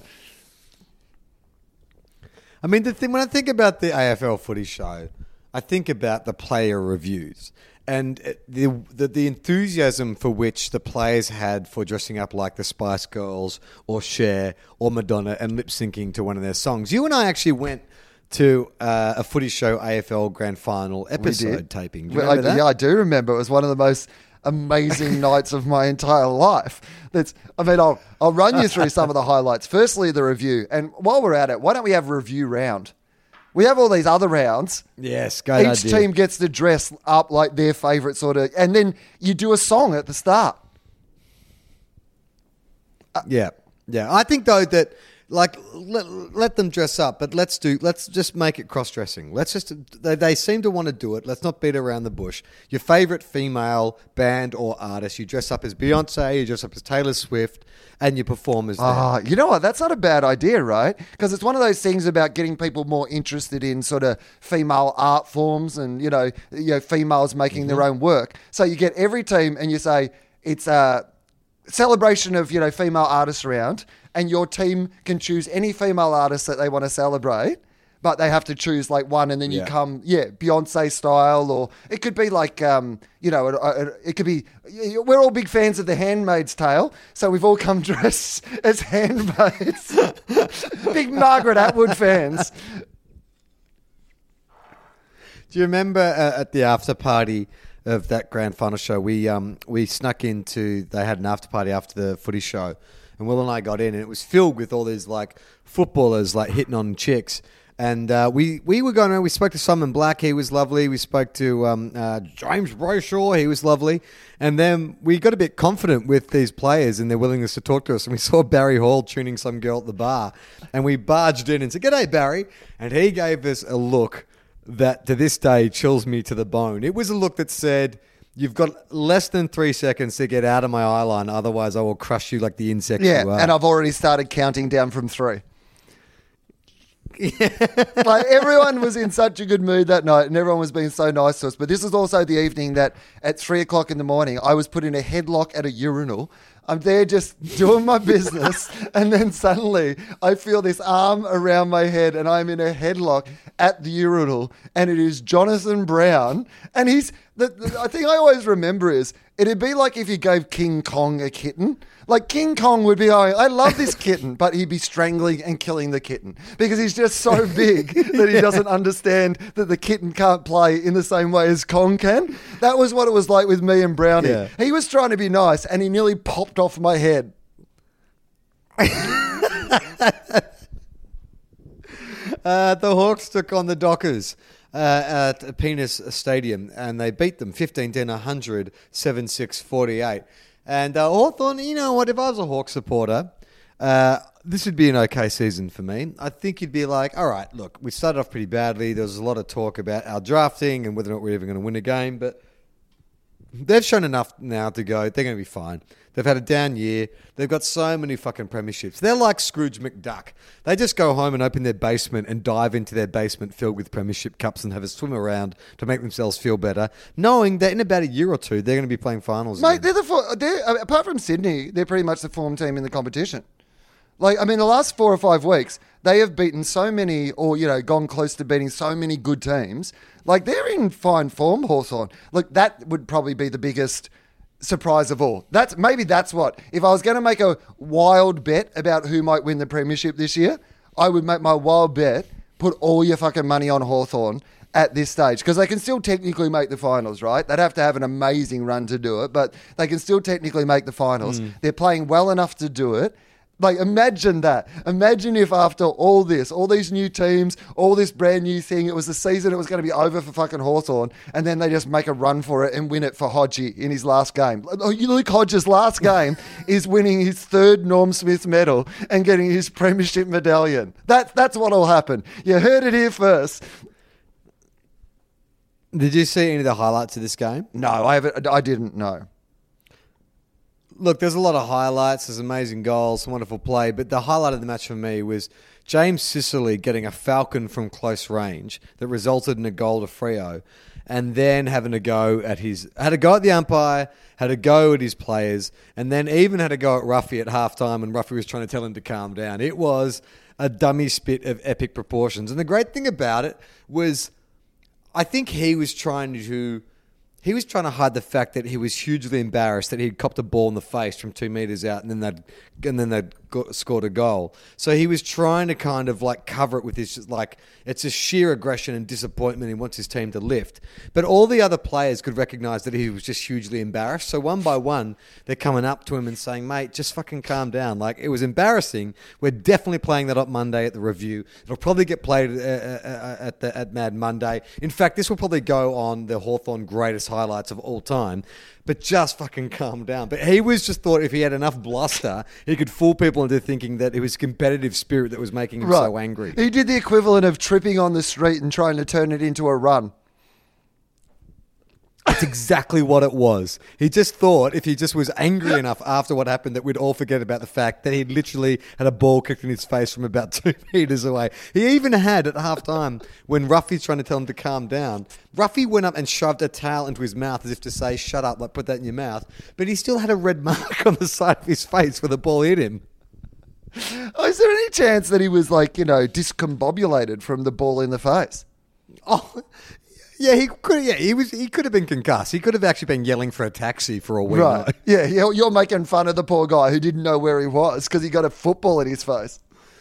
the thing, when I think about the AFL footy show... I think about the player reviews and the enthusiasm for which the players had for dressing up like the Spice Girls or Cher or Madonna and lip syncing to one of their songs. You and I actually went to a footy show AFL Grand Final episode taping. Do you remember that? Yeah, I do remember. It was one of the most amazing nights of my entire life. I'll run you through some of the highlights. Firstly, the review. And while we're at it, why don't we have a review round? We have all these other rounds. Yes, great idea. Each team gets to dress up like their favourite sort of... And then you do a song at the start. Yeah. I think, though, that Like, let them dress up, but let's just make it cross-dressing. They seem to want to do it. Let's not beat around the bush. Your favourite female band or artist, you dress up as Beyonce, you dress up as Taylor Swift, and you perform as them. You know what? That's not a bad idea, right? Because it's one of those things about getting people more interested in sort of female art forms and, females making their own work. So you get every team and you say it's a celebration of, female artists around, and your team can choose any female artist that they want to celebrate, but they have to choose like one, and then you come, Beyonce style, or it could be like, it could be, we're all big fans of The Handmaid's Tale, so we've all come dressed as handmaids. Big Margaret Atwood fans. Do you remember at the after party of that grand final show, we snuck into, they had an after party after the footy show, and Will and I got in, and it was filled with all these like footballers like hitting on chicks. And we were going around. We spoke to Simon Black. He was lovely. We spoke to James Brayshaw. He was lovely. And then we got a bit confident with these players and their willingness to talk to us. And we saw Barry Hall tuning some girl at the bar. And we barged in and said, "G'day, Barry." And he gave us a look that to this day chills me to the bone. It was a look that said, "You've got less than 3 seconds to get out of my eye line. Otherwise, I will crush you like the insect you are." And I've already started counting down from 3. Like, everyone was in such a good mood that night and everyone was being so nice to us. But this is also the evening that at 3 o'clock in the morning, I was put in a headlock at a urinal. I'm there just doing my business, and then suddenly I feel this arm around my head and I'm in a headlock at the urinal, and it is Jonathan Brown. And I think I always remember is, it'd be like if you gave King Kong a kitten. Like, King Kong would be going, "I love this kitten," but he'd be strangling and killing the kitten because he's just so big that he doesn't understand that the kitten can't play in the same way as Kong can. That was what it was like with me and Brownie. Yeah. He was trying to be nice and he nearly popped off my head. The Hawks took on the Dockers at Penis Stadium, and they beat them 15-10, 100, 7-6, 48. And Hawthorn, you know what, if I was a Hawks supporter, this would be an okay season for me. I think you'd be like, all right, look, we started off pretty badly. There was a lot of talk about our drafting and whether or not we're even going to win a game, but they've shown enough now to go. They're going to be fine. They've had a down year. They've got so many fucking premierships. They're like Scrooge McDuck. They just go home and open their basement and dive into their basement filled with premiership cups and have a swim around to make themselves feel better, knowing that in about a year or two, they're going to be playing finals Mate, again. they're apart from Sydney, they're pretty much the form team in the competition. Like, I mean, the last 4 or 5 weeks, they have beaten so many, or, gone close to beating so many good teams. Like, they're in fine form, Hawthorn. Look, that would probably be the biggest surprise of all. Maybe that's what. If I was going to make a wild bet about who might win the premiership this year, I would make my wild bet, put all your fucking money on Hawthorn at this stage, because they can still technically make the finals, right? They'd have to have an amazing run to do it, but they can still technically make the finals. They're playing well enough to do it. Like, imagine that. Imagine if after all this, all these new teams, all this brand new thing, it was the season, it was going to be over for fucking Hawthorn, and then they just make a run for it and win it for Hodgie in his last game. Luke Hodge's last game is winning his 3rd Norm Smith medal and getting his premiership medallion. That's what will happen. You heard it here first. Did you see any of the highlights of this game? No, I didn't know. Look, there's a lot of highlights. There's amazing goals, some wonderful play. But the highlight of the match for me was James Sicily getting a falcon from close range that resulted in a goal to Freo, and then having a go at the umpire, had a go at his players, and then even had a go at Ruffy at halftime, and Ruffy was trying to tell him to calm down. It was a dummy spit of epic proportions. And the great thing about it was, I think he was trying to hide the fact that he was hugely embarrassed that he'd copped a ball in the face from 2 meters out, and then they'd scored a goal. So he was trying to kind of like cover it with his, like, it's a sheer aggression and disappointment. He wants his team to lift. But all the other players could recognize that he was just hugely embarrassed. So one by one, they're coming up to him and saying, "Mate, just fucking calm down." Like, it was embarrassing. We're definitely playing that up Monday at the review. It'll probably get played at Mad Monday. In fact, this will probably go on the Hawthorn greatest highlights of all time. But just fucking calm down. But he was just thought if he had enough bluster, he could fool people into thinking that it was competitive spirit that was making him so angry. He did the equivalent of tripping on the street and trying to turn it into a run. That's exactly what it was. He just thought if he just was angry enough after what happened that we'd all forget about the fact that he literally had a ball kicked in his face from about 2 meters away. He even had at halftime when Ruffy's trying to tell him to calm down. Ruffy went up and shoved a towel into his mouth as if to say, shut up, like put that in your mouth. But he still had a red mark on the side of his face where the ball hit him. Oh, is there any chance that he was discombobulated from the ball in the face? Oh, yeah, he could. Yeah, he could have been concussed. He could have actually been yelling for a taxi for a week. Right. Yeah, you're making fun of the poor guy who didn't know where he was because he got a football in his face.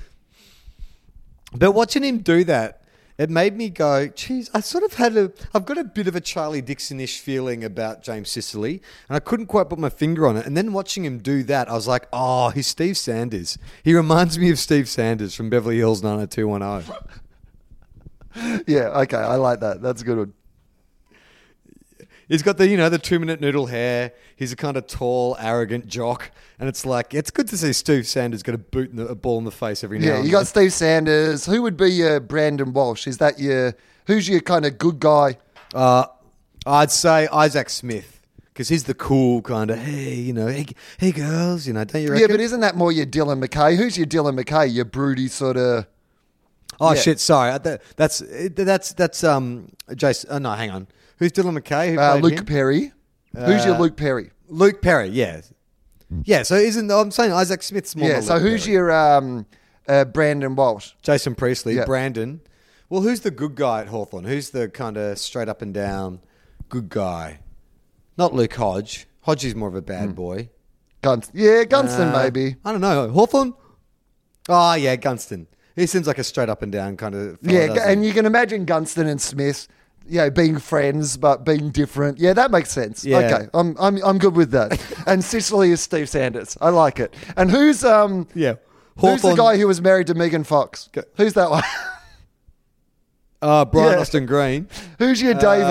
But watching him do that, it made me go, geez, I've got a bit of a Charlie Dixon-ish feeling about James Sicily, and I couldn't quite put my finger on it. And then watching him do that, I was like, oh, he's Steve Sanders. He reminds me of Steve Sanders from Beverly Hills 90210. Yeah, okay, I like that. That's a good one. He's got the 2-minute noodle hair. He's a kind of tall, arrogant jock. And it's like, it's good to see Steve Sanders get a ball in the face every now and then. Yeah, you got Steve Sanders. Who would be your Brandon Walsh? Is that who's your kind of good guy? I'd say Isaac Smith. Because he's the cool kind of, hey girls, don't you reckon? Yeah, but isn't that more your Dylan McKay? Who's your Dylan McKay? Your broody sort of... Oh, yeah. Shit, sorry. That's Jason. No, hang on. Who's Dylan McKay? Who played Luke him? Perry. Who's your Luke Perry? Luke Perry, yeah. Yeah, so I'm saying Isaac Smith's more. Yeah, so who's your Brandon Walsh? Jason Priestley, Yeah. Brandon. Well, who's the good guy at Hawthorn? Who's the kind of straight up and down good guy? Not Luke Hodge. Hodge is more of a bad boy. Gunston maybe. I don't know. Hawthorn? Oh, yeah, Gunston. He seems like a straight up and down kind of fella, Yeah, doesn't and he? you can imagine Gunston and Smith, being friends but being different. Yeah, that makes sense. Yeah. Okay, I'm good with that. And Sicily is Steve Sanders. I like it. And who's Yeah. who's the Hawthorn- guy who was married to Megan Fox? Who's that one? Brian Yeah. Austin Green. Who's your David?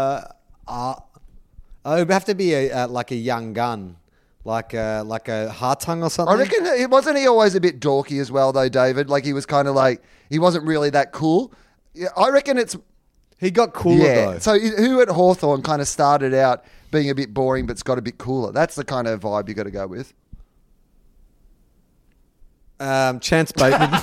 It would have to be like a young gun. Like a Hartung or something. I reckon wasn't he always a bit dorky as well though, David? Like he was kind of like he wasn't really that cool. Yeah, I reckon it's He got cooler though. So who at Hawthorn kind of started out being a bit boring but's got a bit cooler? That's the kind of vibe you got to go with. Chance Bateman.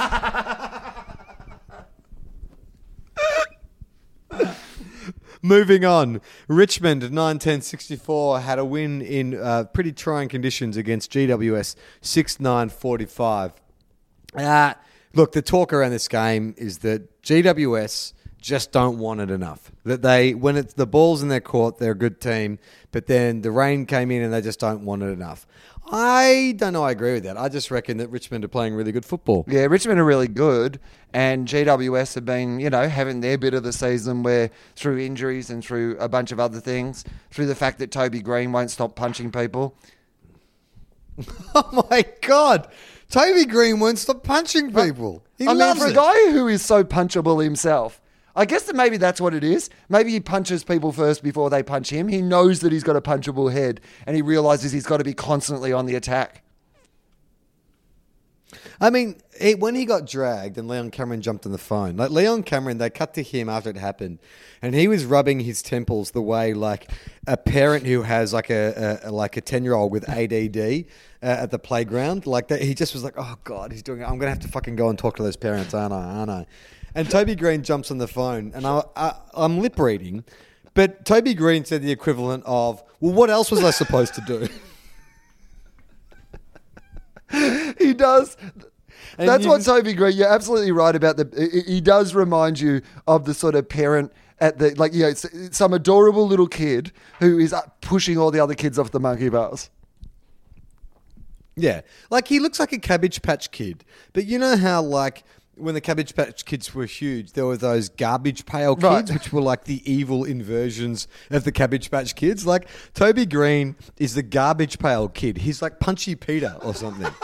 Moving on, Richmond 9-10-64 had a win in pretty trying conditions against GWS 6-9-45. Look, the talk around this game is that GWS just don't want it enough. That when it's the ball's in their court, they're a good team, but then the rain came in and they just don't want it enough. I don't know I agree with that. I just reckon that Richmond are playing really good football. Yeah, Richmond are really good, and GWS have been, having their bit of the season where through injuries and through a bunch of other things, through the fact that Toby Green won't stop punching people. Oh my God. Toby Green won't stop punching people. He loves for it. a guy who is so punchable himself, I guess that maybe that's what it is. Maybe he punches people first before they punch him. He knows that he's got a punchable head and he realizes he's got to be constantly on the attack. I mean, when he got dragged and Leon Cameron jumped on the phone, like Leon Cameron, they cut to him after it happened, and he was rubbing his temples the way like a parent who has like a 10-year-old with ADD at the playground, like that. He just was like, "Oh God, he's doing it. I'm gonna have to fucking go and talk to those parents, aren't I?" And Toby Green jumps on the phone, and I'm lip reading, but Toby Green said the equivalent of, "Well, what else was I supposed to do?" He does. And That's what Toby Green. You're absolutely right about he does remind you of the sort of parent at the some adorable little kid who is pushing all the other kids off the monkey bars. Yeah, like he looks like a Cabbage Patch Kid, but you know how like when the Cabbage Patch Kids were huge, there were those Garbage Pail Kids, Right. which were like the evil inversions of the Cabbage Patch Kids. Like Toby Green is the Garbage Pail Kid. He's like Punchy Peter or something.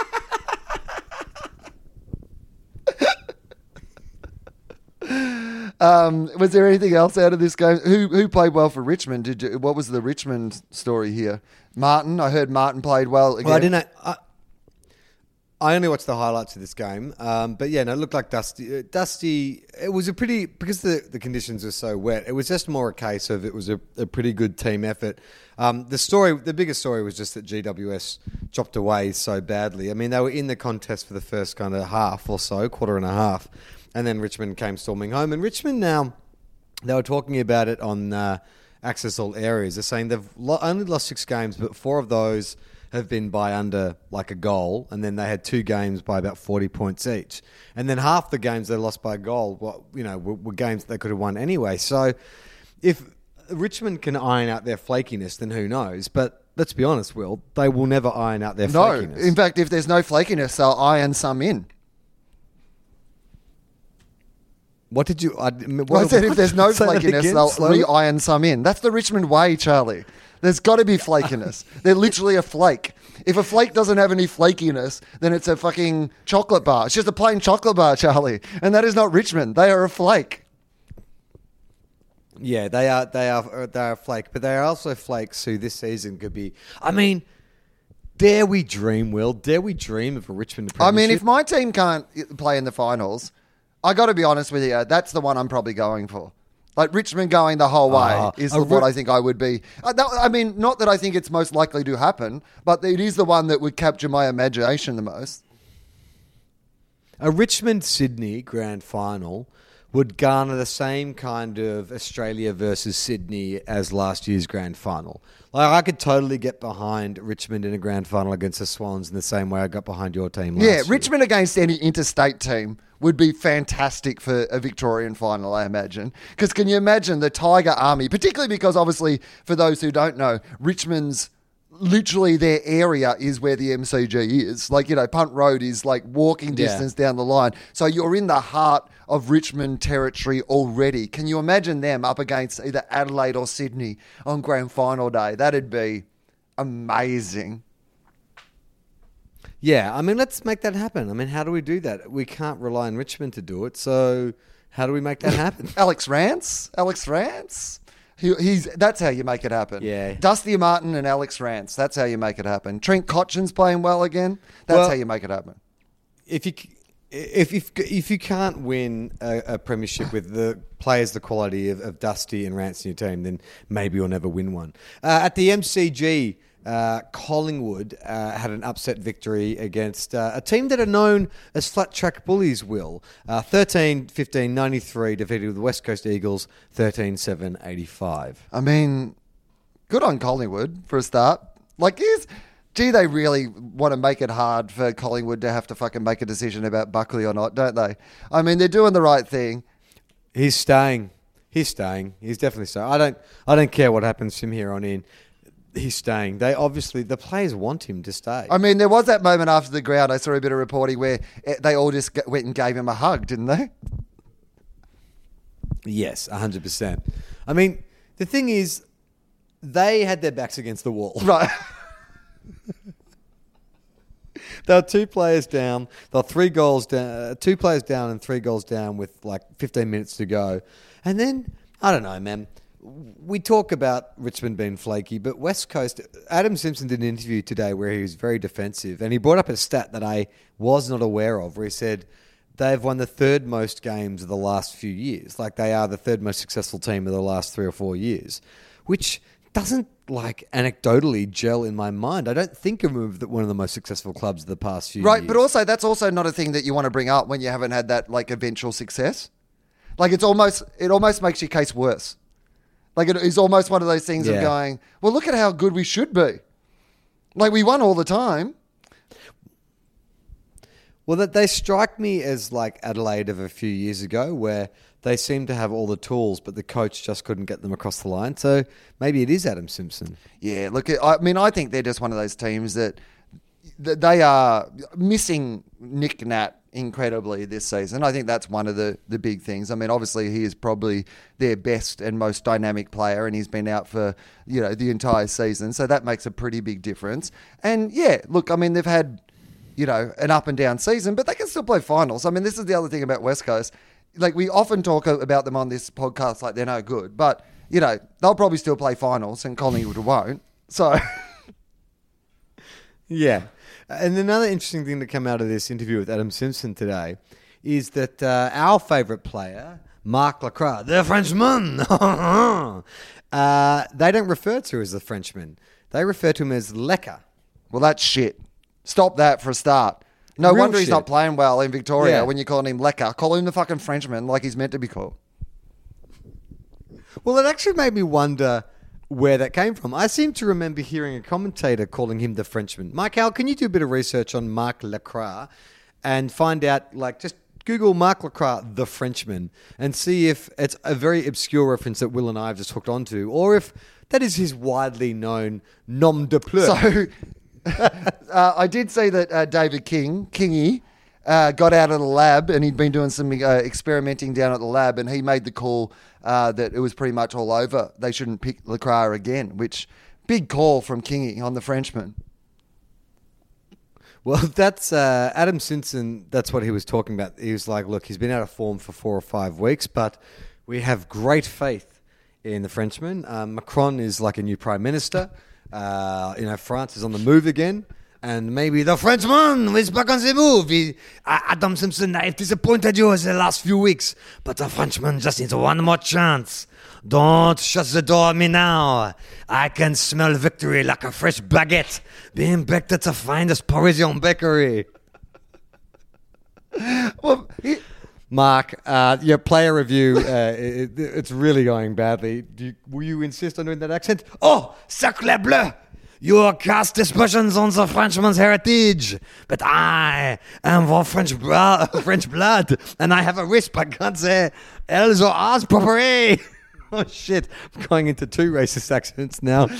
Was there anything else out of this game? Who played well for Richmond? What was the Richmond story here? Martin. I heard Martin played well again. Well, I didn't. I only watched the highlights of this game, but yeah, no, it looked like Dusty. Dusty. It was a pretty because the conditions were so wet. It was just more a case of it was a pretty good team effort. The biggest story was just that GWS chopped away so badly. I mean, they were in the contest for the first kind of half or so, quarter and a half, and then Richmond came storming home. And Richmond now, they were talking about it on Access All Areas. They're saying they've only lost 6 games, but 4 of those have been by under like a goal, and then they had 2 games by about 40 points each. And then half the games they lost by a goal, were games they could have won anyway. So if Richmond can iron out their flakiness, then who knows? But let's be honest, Will, they will never iron out their flakiness. No, in fact, if there's no flakiness, they'll iron some in. What did you... I said if there's no flakiness, they'll re-iron some in. That's the Richmond way, Charlie. There's got to be flakiness. They're literally a flake. If a flake doesn't have any flakiness, then it's a fucking chocolate bar. It's just a plain chocolate bar, Charlie. And that is not Richmond. They are a flake. Yeah, they are a flake. But they are also flakes who this season could be... I mean, dare we dream, Will? Dare we dream of a Richmond premiership? I mean, if my team can't play in the finals, I got to be honest with you, that's the one I'm probably going for. Like Richmond going the whole way is what I think I would be. I mean, not that I think it's most likely to happen, but it is the one that would capture my imagination the most. A Richmond-Sydney grand final would garner the same kind of Australia versus Sydney as last year's grand final. Like, I could totally get behind Richmond in a grand final against the Swans in the same way I got behind your team last year. Yeah, Richmond against any interstate team would be fantastic for a Victorian final, I imagine. Because can you imagine the Tiger Army, particularly because obviously, for those who don't know, Richmond's literally their area is where the MCG is. Like, Punt Road is like walking distance down the line. So you're in the heart of Richmond territory already. Can you imagine them up against either Adelaide or Sydney on grand final day? That'd be amazing. Yeah, I mean, let's make that happen. I mean, how do we do that? We can't rely on Richmond to do it, so how do we make that happen? Alex Rance. That's how you make it happen. Yeah. Dusty Martin and Alex Rance. That's how you make it happen. Trent Cotchin's playing well again. That's how you make it happen. If you can't win a premiership with the players the quality of Dusty and Rance in your team, then maybe you'll never win one. At the MCG, Collingwood had an upset victory against a team that are known as flat track bullies, Will. 13-15-93 defeated the West Coast Eagles 13-7-85. I mean, good on Collingwood for a start. Like, they really want to make it hard for Collingwood to have to fucking make a decision about Buckley or not, don't they? I mean, they're doing the right thing. He's staying. He's definitely staying. I don't care what happens from here on in. He's staying. The players want him to stay. I mean, there was that moment after the ground, I saw a bit of reporting where they all just went and gave him a hug, didn't they? Yes, 100%. I mean, the thing is, they had their backs against the wall. Right. They were 2 players down. They were 3 goals down. 2 players down and 3 goals down with like 15 minutes to go. And then, I don't know, man. We talk about Richmond being flaky, but West Coast, Adam Simpson did an interview today where he was very defensive, and he brought up a stat that I was not aware of, where he said they've won the 3rd most games of the last few years. Like, they are the 3rd most successful team of the last 3 or 4 years, which doesn't, like, anecdotally gel in my mind. I don't think of them as one of the most successful clubs of the past few years. Right, but also that's also not a thing that you want to bring up when you haven't had that, like, eventual success. Like, it almost makes your case worse. Like, it is almost one of those things of going, well, look at how good we should be. Like, we won all the time. Well, that they strike me as like Adelaide of a few years ago, where they seem to have all the tools, but the coach just couldn't get them across the line. So maybe it is Adam Simpson. Yeah, look, I mean, I think they're just one of those teams that they are missing Nick Nat incredibly this season. I think that's one of the big things. I mean, obviously he is probably their best and most dynamic player, and he's been out for, the entire season. So that makes a pretty big difference. And yeah, look, I mean, they've had, an up and down season, but they can still play finals. I mean, this is the other thing about West Coast. like we often talk about them on this podcast like they're no good, but they'll probably still play finals and Collingwood won't. So yeah. And another interesting thing to come out of this interview with Adam Simpson today is that our favourite player, Marc Lacroix, the Frenchman, they don't refer to him as the Frenchman. They refer to him as Lecker. Well, that's shit. Stop that for a start. No Real wonder he's shit. not playing well in Victoria Yeah. when you're calling him Lecker. Call him the fucking Frenchman like he's meant to be called. Well, it actually made me wonder where that came from. I seem to remember hearing a commentator calling him the Frenchman. Michael, can you do a bit of research on Marc Lacroix and find out, just Google Marc Lacroix, the Frenchman, and see if it's a very obscure reference that Will and I have just hooked onto, or if that is his widely known nom de plume. So I did see that David Kingy, got out of the lab and he'd been doing some experimenting down at the lab, and he made the call that it was pretty much all over. They shouldn't pick Lacroix again, which big call from Kingy on the Frenchman. Well, that's Adam Simpson. That's what he was talking about. He was like, look, he's been out of form for 4 or 5 weeks, but we have great faith in the Frenchman. Macron is like a new prime minister. France is on the move again. And maybe the Frenchman is back on the move. Adam Simpson, I've disappointed you in the last few weeks, but the Frenchman just needs one more chance. Don't shut the door on me now. I can smell victory like a fresh baguette being baked at the finest Parisian bakery. Well, Mark, your player review, it's really going badly. Will you insist on doing that accent? Oh, sacre bleu! You cast aspersions on the Frenchman's heritage, but I am of French blood, and I have a wisp. I can't say L's or R's properly. Oh, shit. I'm going into 2 racist accents now.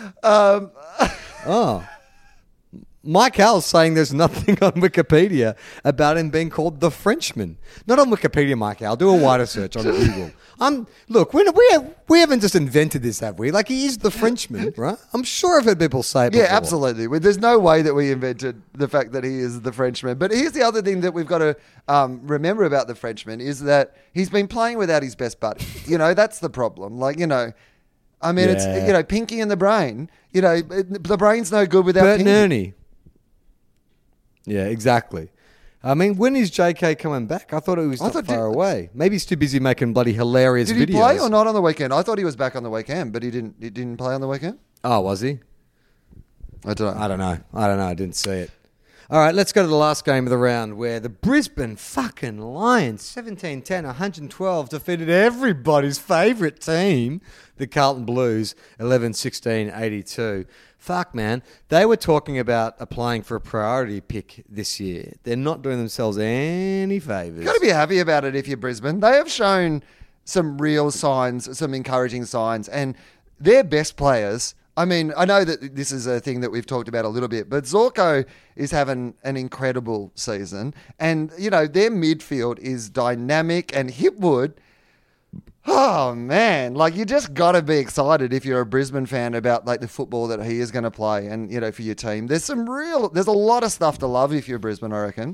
Oh. Mike Howell's saying there's nothing on Wikipedia about him being called the Frenchman. Not on Wikipedia, Mike Howell. Do a wider search on Google. Look, we haven't just invented this, have we? Like, he is the Frenchman, right? I'm sure I've heard people say it before. Yeah, absolutely. There's no way that we invented the fact that he is the Frenchman. But here's the other thing that we've got to remember about the Frenchman is that he's been playing without his best buddy. That's the problem. It's, Pinky and the brain. The brain's no good without Bert Pinky. and Ernie. Yeah, exactly. I mean, when is JK coming back? I thought it was not far away. Maybe he's too busy making bloody hilarious videos. Did he play or not on the weekend? I thought he was back on the weekend, but he didn't play on the weekend? Oh, was he? I don't know. I didn't see it. All right, let's go to the last game of the round where the Brisbane fucking Lions, 17-10, 112, defeated everybody's favourite team, the Carlton Blues, 11-16, 82. Fuck, man. They were talking about applying for a priority pick this year. They're not doing themselves any favours. You've got to be happy about it if you're Brisbane. They have shown some real signs, some encouraging signs, and their best players... I mean, I know that this is a thing that we've talked about a little bit, but Zorko is having an incredible season. And, their midfield is dynamic, and Hipwood... Oh, man. You just got to be excited if you're a Brisbane fan about, the football that he is going to play and, for your team. There's a lot of stuff to love if you're Brisbane, I reckon.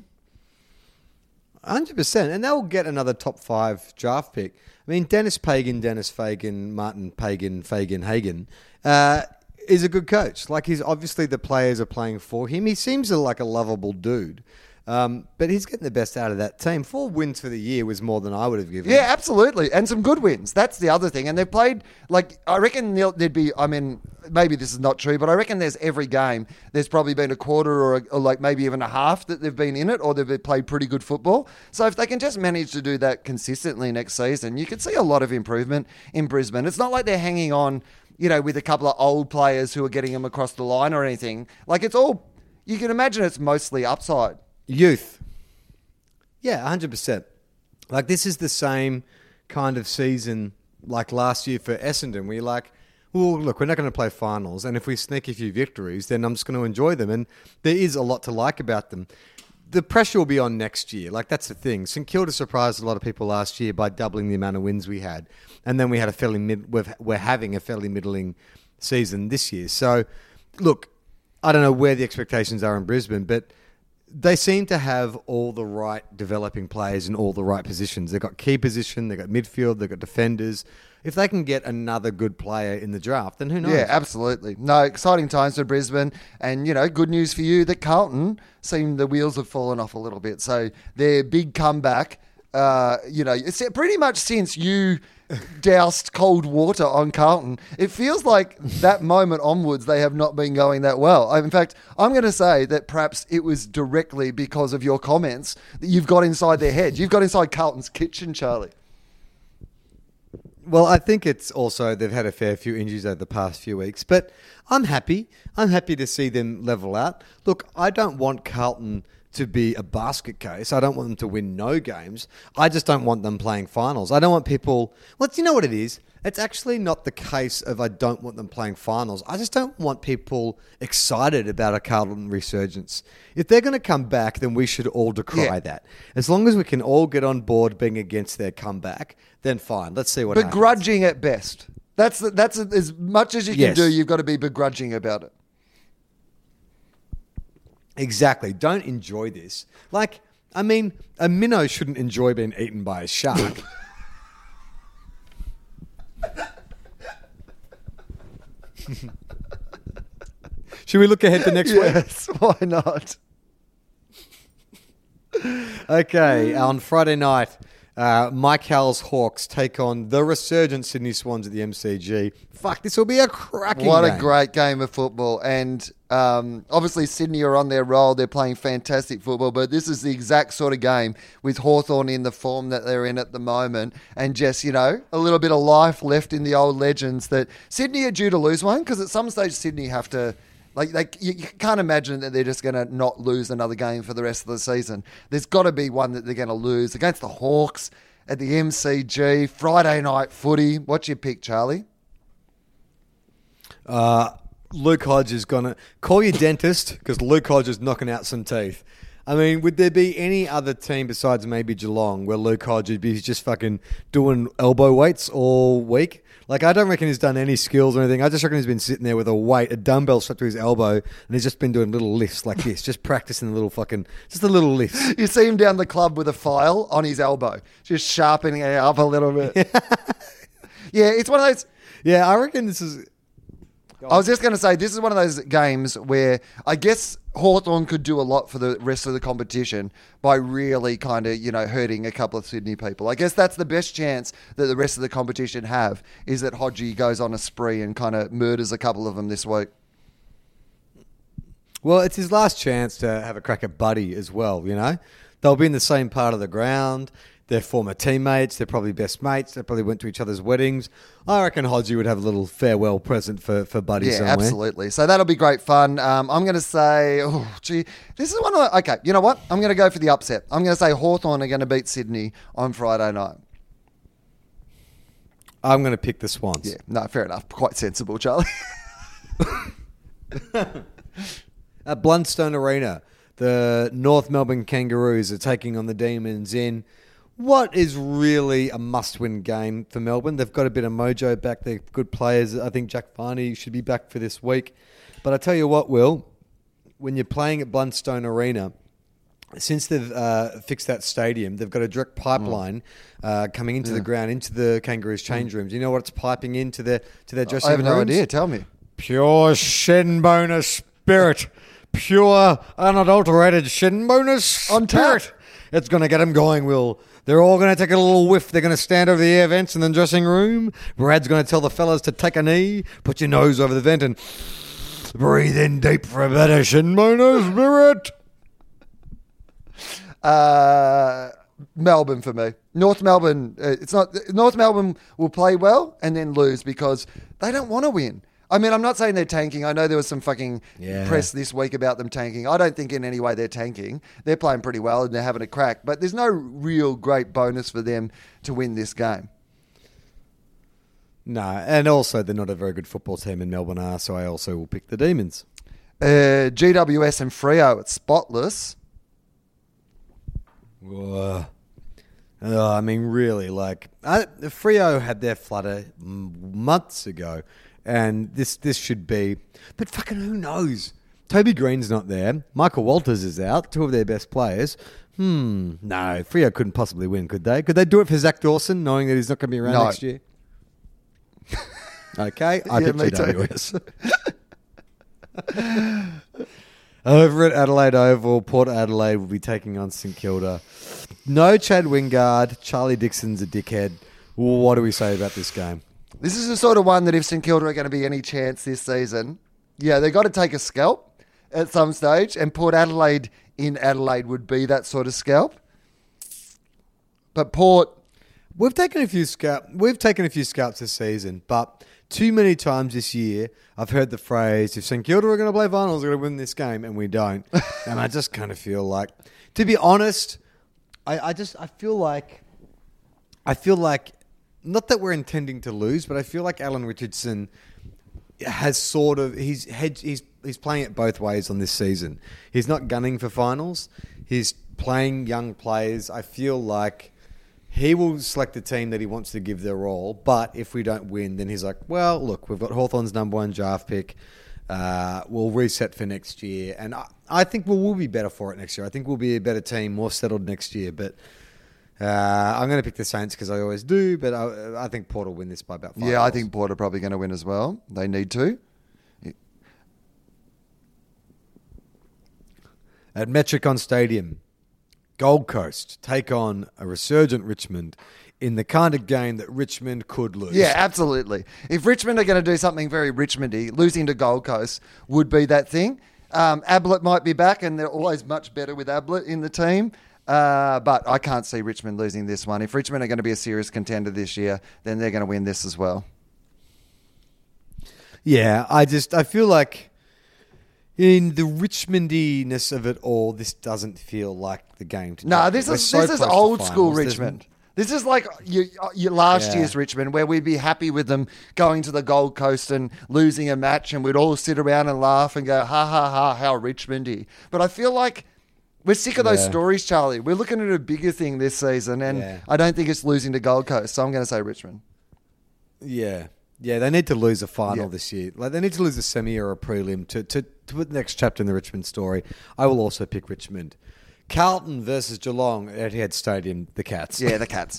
100%. And they'll get another top 5 draft pick. I mean, Dennis Fagan, Martin Pagan, Hagen, is a good coach. He's obviously the players are playing for him. He seems like a lovable dude. But he's getting the best out of that team. 4 wins for the year was more than I would have given. Yeah, absolutely. And some good wins. That's the other thing. And they've played, I reckon there'd be, maybe this is not true, but I reckon there's every game, there's probably been a quarter or maybe even a half that they've been in it or they've played pretty good football. So if they can just manage to do that consistently next season, you could see a lot of improvement in Brisbane. It's not like they're hanging on, with a couple of old players who are getting them across the line or anything. It's all, you can imagine it's mostly upside. Youth. Yeah, 100%. This is the same kind of season like last year for Essendon, where you're like, well, look, we're not going to play finals, and if we sneak a few victories, then I'm just going to enjoy them. And there is a lot to like about them. The pressure will be on next year. That's the thing. St Kilda surprised a lot of people last year by doubling the amount of wins we had. And then we had we're having a fairly middling season this year. So, look, I don't know where the expectations are in Brisbane, but they seem to have all the right developing players in all the right positions. They've got key position, they've got midfield, they've got defenders. If they can get another good player in the draft, then who knows? Yeah, absolutely. No, exciting times for Brisbane. And, good news for you that Carlton seem the wheels have fallen off a little bit. So their big comeback, it's pretty much since you doused cold water on Carlton, it feels like that moment onwards they have not been going that well. In fact, I'm going to say that perhaps it was directly because of your comments that you've got inside their head. You've got inside Carlton's kitchen, Charlie. Well, I think it's also they've had a fair few injuries over the past few weeks, but I'm happy. I'm happy to see them level out. Look, I don't want Carlton to be a basket case. I don't want them to win no games. I just don't want them playing finals. I don't want people... Well, you know what it is? It's actually not the case of I don't want them playing finals. I just don't want people excited about a Carlton resurgence. If they're going to come back, then we should all decry that. As long as we can all get on board being against their comeback, then fine. Let's see what happens. Begrudging at best. That's as much as you can do, you've got to be begrudging about it. Exactly. Don't enjoy this. A minnow shouldn't enjoy being eaten by a shark. Should we look ahead to next week? Yes, why not? Okay, on Friday night, Mike Howell's Hawks take on the resurgent Sydney Swans at the MCG. Fuck, this will be a cracking game. What a great game of football. And obviously Sydney are on their roll. They're playing fantastic football, but this is the exact sort of game with Hawthorn in the form that they're in at the moment and just, a little bit of life left in the old legends that Sydney are due to lose one because at some stage Sydney have to... you can't imagine that they're just going to not lose another game for the rest of the season. There's got to be one that they're going to lose against the Hawks at the MCG, Friday night footy. What's your pick, Charlie? Luke Hodge is going to... Call your dentist because Luke Hodge is knocking out some teeth. I mean, would there be any other team besides maybe Geelong where Luke Hodge would be just fucking doing elbow weights all week? I don't reckon he's done any skills or anything. I just reckon he's been sitting there with a dumbbell strapped to his elbow, and he's just been doing little lifts like this, just practicing just a little lifts. You see him down the club with a file on his elbow, just sharpening it up a little bit. Yeah, it's one of those... Yeah, I reckon this is... I was just going to say, this is one of those games where I guess Hawthorn could do a lot for the rest of the competition by really kind of, hurting a couple of Sydney people. I guess that's the best chance that the rest of the competition have, is that Hodgie goes on a spree and kind of murders a couple of them this week. Well, it's his last chance to have a crack at Buddy as well, They'll be in the same part of the ground. They're former teammates. They're probably best mates. They probably went to each other's weddings. I reckon Hodgie would have a little farewell present for Buddy somewhere. Yeah, absolutely. So that'll be great fun. I'm going to say, this is one of the... Okay, you know what? I'm going to go for the upset. I'm going to say Hawthorn are going to beat Sydney on Friday night. I'm going to pick the Swans. Yeah, no, fair enough. Quite sensible, Charlie. At Blundstone Arena, the North Melbourne Kangaroos are taking on the Demons in what is really a must-win game for Melbourne. They've got a bit of mojo back. They're good players. I think Jack Varney should be back for this week. But I tell you what, Will, when you're playing at Blundstone Arena, since they've fixed that stadium, they've got a direct pipeline coming into the ground, into the Kangaroos change rooms. You know what it's piping into their dressing rooms? I have no idea. Tell me. Pure Shenboner spirit. Pure, unadulterated Shenboner spirit. It's going to get them going, Will. They're all going to take a little whiff. They're going to stand over the air vents in the dressing room. Brad's going to tell the fellas to take a knee, put your nose over the vent and breathe in deep for a better Shenboner spirit. Melbourne for me. North Melbourne, North Melbourne will play well and then lose because they don't want to win. I mean, I'm not saying they're tanking. I know there was some fucking press this week about them tanking. I don't think in any way they're tanking. They're playing pretty well and they're having a crack. But there's no real great bonus for them to win this game. No, and also they're not a very good football team in Melbourne are, so I also will pick the Demons. GWS and Freo at Spotless. I mean, really, Freo had their flutter months ago. And this should be... But fucking who knows? Toby Green's not there. Michael Walters is out. Two of their best players. No, Freo couldn't possibly win, could they? Could they do it for Zach Dawson, knowing that he's not going to be around No. next year? Okay, I Yeah, picked me too. GWS. Over at Adelaide Oval, Port Adelaide will be taking on St Kilda. No Chad Wingard. Charlie Dixon's a dickhead. What do we say about this game? This is the sort of one that if St Kilda are going to be any chance this season, yeah, they've got to take a scalp at some stage, and Port Adelaide in Adelaide would be that sort of scalp. But Port, We've taken a few scalps this season, but too many times this year I've heard the phrase, if St Kilda are going to play finals, they're going to win this game, and we don't. And I just kind of feel like, to be honest, I feel like, not that we're intending to lose, but I feel like Alan Richardson has sort of, he's playing it both ways on this season. He's not gunning for finals. He's playing young players. I feel like he will select a team that he wants to give their all, but if we don't win, then he's like, well, look, we've got Hawthorn's number 1 draft pick. We'll reset for next year. And I think we'll be better for it next year. I think we'll be a better team, more settled next year. But I'm going to pick the Saints because I always do, but I think Port will win this by about 5 yeah, I goals. think Port are probably going to win as well. They need to. At Metricon Stadium, Gold Coast take on a resurgent Richmond in the kind of game that Richmond could lose. Yeah, absolutely. If Richmond are going to do something very Richmondy, losing to Gold Coast would be that thing. Ablett might be back, and they're always much better with Ablett in the team. But I can't see Richmond losing this one. If Richmond are going to be a serious contender this year, then they're going to win this as well. Yeah, I feel like in the Richmondiness of it all, this doesn't feel like the game to No, take. this We're is so this is close to old school finals. Richmond. This is like your last Yeah. year's Richmond, where we'd be happy with them going to the Gold Coast and losing a match, and we'd all sit around and laugh and go, ha, ha, ha, how Richmondy. But I feel like we're sick of those Yeah. stories, Charlie. We're looking at a bigger thing this season, and Yeah. I don't think it's losing to Gold Coast, so I'm going to say Richmond. Yeah. Yeah, they need to lose a final Yeah. this year. Like they need to lose a semi or a prelim to put the next chapter in the Richmond story. I will also pick Richmond. Carlton versus Geelong at Etihad Stadium, the Cats. Yeah, the Cats.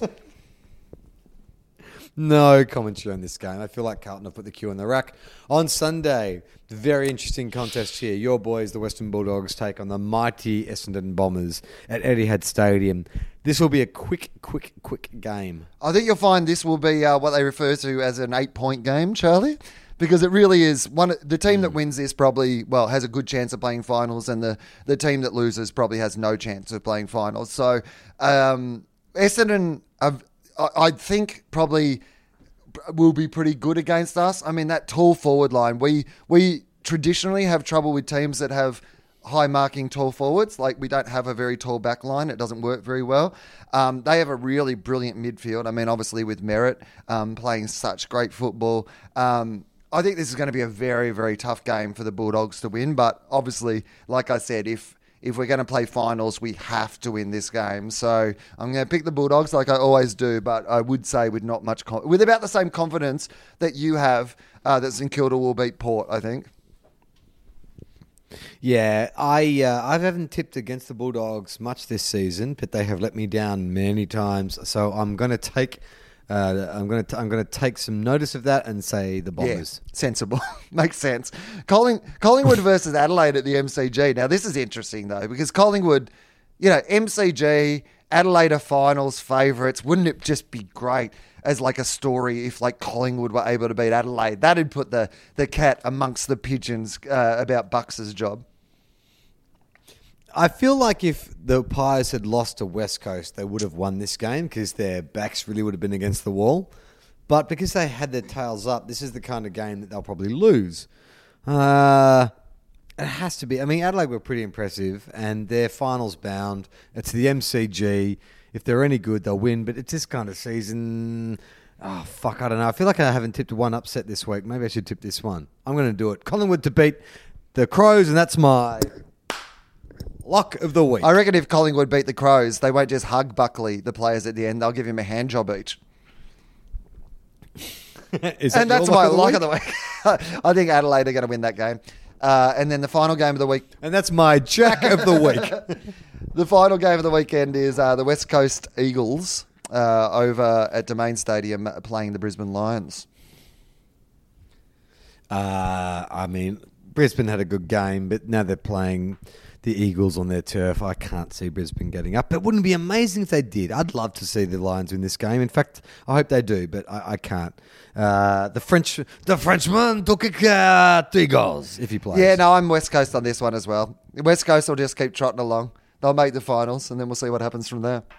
No commentary on this game. I feel like Carlton have put the cue in the rack. On Sunday, very interesting contest here. Your boys, the Western Bulldogs, take on the mighty Essendon Bombers at Etihad Stadium. This will be a quick game. I think you'll find this will be what they refer to as an 8-point game, Charlie, because it really is the team that wins this probably has a good chance of playing finals, and the team that loses probably has no chance of playing finals. So Essendon, I think probably will be pretty good against us. I mean, that tall forward line, we traditionally have trouble with teams that have high marking tall forwards. Like, we don't have a very tall back line. It doesn't work very well. They have a really brilliant midfield. I mean, obviously with Merritt playing such great football. I think this is going to be a very, very tough game for the Bulldogs to win. But obviously, like I said, if we're going to play finals, we have to win this game. So I'm going to pick the Bulldogs like I always do, but I would say with not much with about the same confidence that you have that St Kilda will beat Port, I think. Yeah, I haven't tipped against the Bulldogs much this season, but they have let me down many times. So I'm going to take take some notice of that and say the Bombers. Yeah, sensible. Makes sense. Collingwood versus Adelaide at the MCG. Now, this is interesting, though, because Collingwood, MCG, Adelaide are finals favourites. Wouldn't it just be great as like a story if like Collingwood were able to beat Adelaide? That'd put the cat amongst the pigeons about Bucks' job. I feel like if the Pies had lost to West Coast, they would have won this game because their backs really would have been against the wall. But because they had their tails up, this is the kind of game that they'll probably lose. It has to be. I mean, Adelaide were pretty impressive, and they're finals bound. It's the MCG. If they're any good, they'll win. But it's this kind of season. Oh, fuck, I don't know. I feel like I haven't tipped one upset this week. Maybe I should tip this one. I'm going to do it. Collingwood to beat the Crows, and that's my lock of the week. I reckon if Collingwood beat the Crows, they won't just hug Buckley, the players at the end. They'll give him a hand job each. Is that And that's your my lock lock of of the the week. I think Adelaide are going to win that game. And then the final game of the week. And that's my Jack of the week. The final game of the weekend is the West Coast Eagles over at Domain Stadium playing the Brisbane Lions. I mean, Brisbane had a good game, but now they're playing the Eagles on their turf. I can't see Brisbane getting up. It wouldn't be amazing if they did. I'd love to see the Lions win this game. In fact, I hope they do, but I can't. The Frenchman took 3 goals if he plays. Yeah, no, I'm West Coast on this one as well. West Coast will just keep trotting along. They'll make the finals, and then we'll see what happens from there.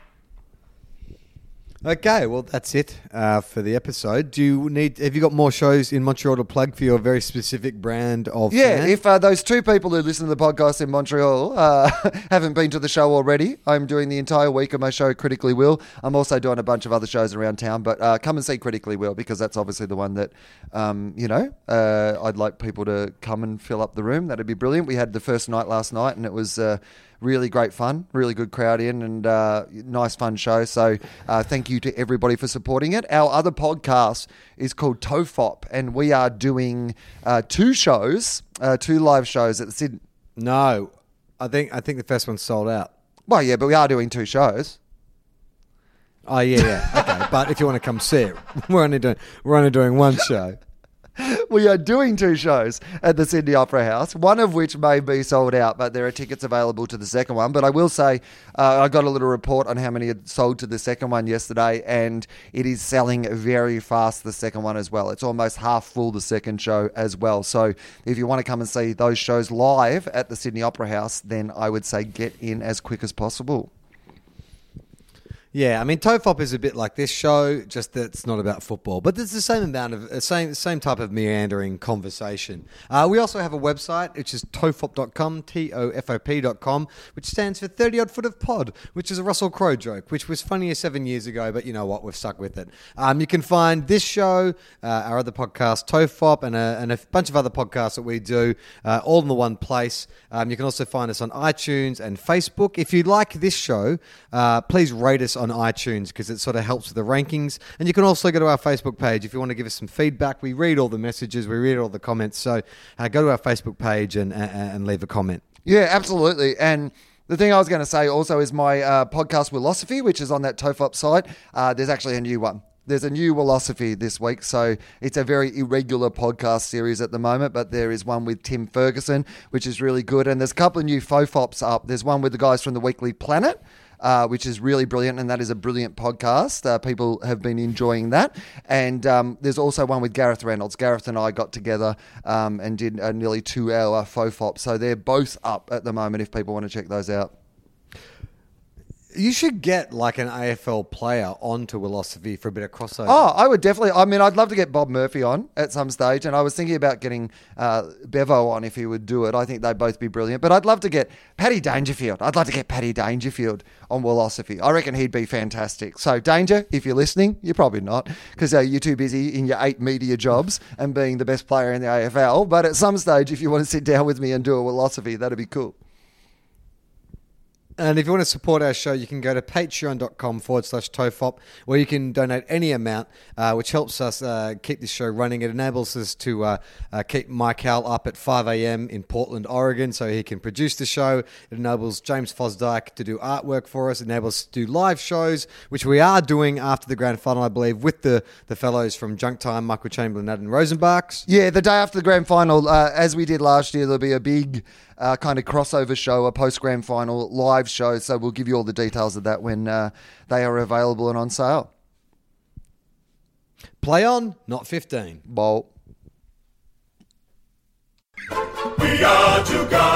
Okay, well, that's it for the episode. Have you got more shows in Montreal to plug for your very specific brand of fan? If those 2 people who listen to the podcast in Montreal haven't been to the show already, I'm doing the entire week of my show, Critically Will. I'm also doing a bunch of other shows around town, but come and see Critically Will, because that's obviously the one that, I'd like people to come and fill up the room. That'd be brilliant. We had the first night last night, and it was really great fun, really good crowd in, and nice fun show. So thank you to everybody for supporting it. Our other podcast is called TOFOP, and we are doing 2 shows, 2 live shows at the Sydney. No, I think the first one's sold out. Well, yeah, but we are doing 2 shows. Oh yeah. Okay, but if you want to come see it, we're only doing 1 show. We are doing 2 shows at the Sydney Opera House, one of which may be sold out, but there are tickets available to the second one. But I will say, I got a little report on how many had sold to the second one yesterday, and it is selling very fast, the second one as well. It's almost half full, the second show as well. So if you want to come and see those shows live at the Sydney Opera House, then I would say get in as quick as possible. Yeah, I mean, TOFOP is a bit like this show, just that it's not about football. But there's the same amount of same type of meandering conversation. We also have a website, which is tofop.com, TOFOP.com, which stands for 30 Odd Foot of Pod, which is a Russell Crowe joke, which was funnier 7 years ago, but you know what, we've stuck with it. You can find this show, our other podcast, TOFOP, and a bunch of other podcasts that we do, all in the one place. You can also find us on iTunes and Facebook. If you like this show, please rate us on iTunes, because it sort of helps with the rankings. And you can also go to our Facebook page if you want to give us some feedback. We read all the messages, we read all the comments. So go to our Facebook page and leave a comment. Yeah, absolutely. And the thing I was going to say also is my podcast, Willosophy, which is on that TOFOP site. There's actually a new one. There's a new Willosophy this week, so it's a very irregular podcast series at the moment, but there is one with Tim Ferguson, which is really good. And there's a couple of new FOFOPs up. There's one with the guys from the Weekly Planet, which is really brilliant, and that is a brilliant podcast. People have been enjoying that. And there's also one with Gareth Reynolds. Gareth and I got together and did a nearly 2-hour FOFOP. So they're both up at the moment if people want to check those out. You should get like an AFL player onto Willosophy for a bit of crossover. Oh, I would definitely. I mean, I'd love to get Bob Murphy on at some stage, and I was thinking about getting Bevo on if he would do it. I think they'd both be brilliant. But I'd love to get Paddy Dangerfield. I'd love to get Paddy Dangerfield on Willosophy. I reckon he'd be fantastic. So, Danger, if you're listening, you're probably not, because you're too busy in your 8 media jobs and being the best player in the AFL. But at some stage, if you want to sit down with me and do a Willosophy, that'd be cool. And if you want to support our show, you can go to patreon.com/TOFOP, where you can donate any amount, which helps us keep this show running. It enables us to keep Mike Howell up at 5 a.m. in Portland, Oregon, so he can produce the show. It enables James Fosdyke to do artwork for us. It enables us to do live shows, which we are doing after the grand final, I believe, with the fellows from Junk Time, Michael Chamberlain, Adam Rosenbachs. Yeah, the day after the grand final, as we did last year, there'll be a big kind of crossover show, a post-grand final live show. So we'll give you all the details of that when they are available and on sale. Play on, not 15. Bolt. We are two guys.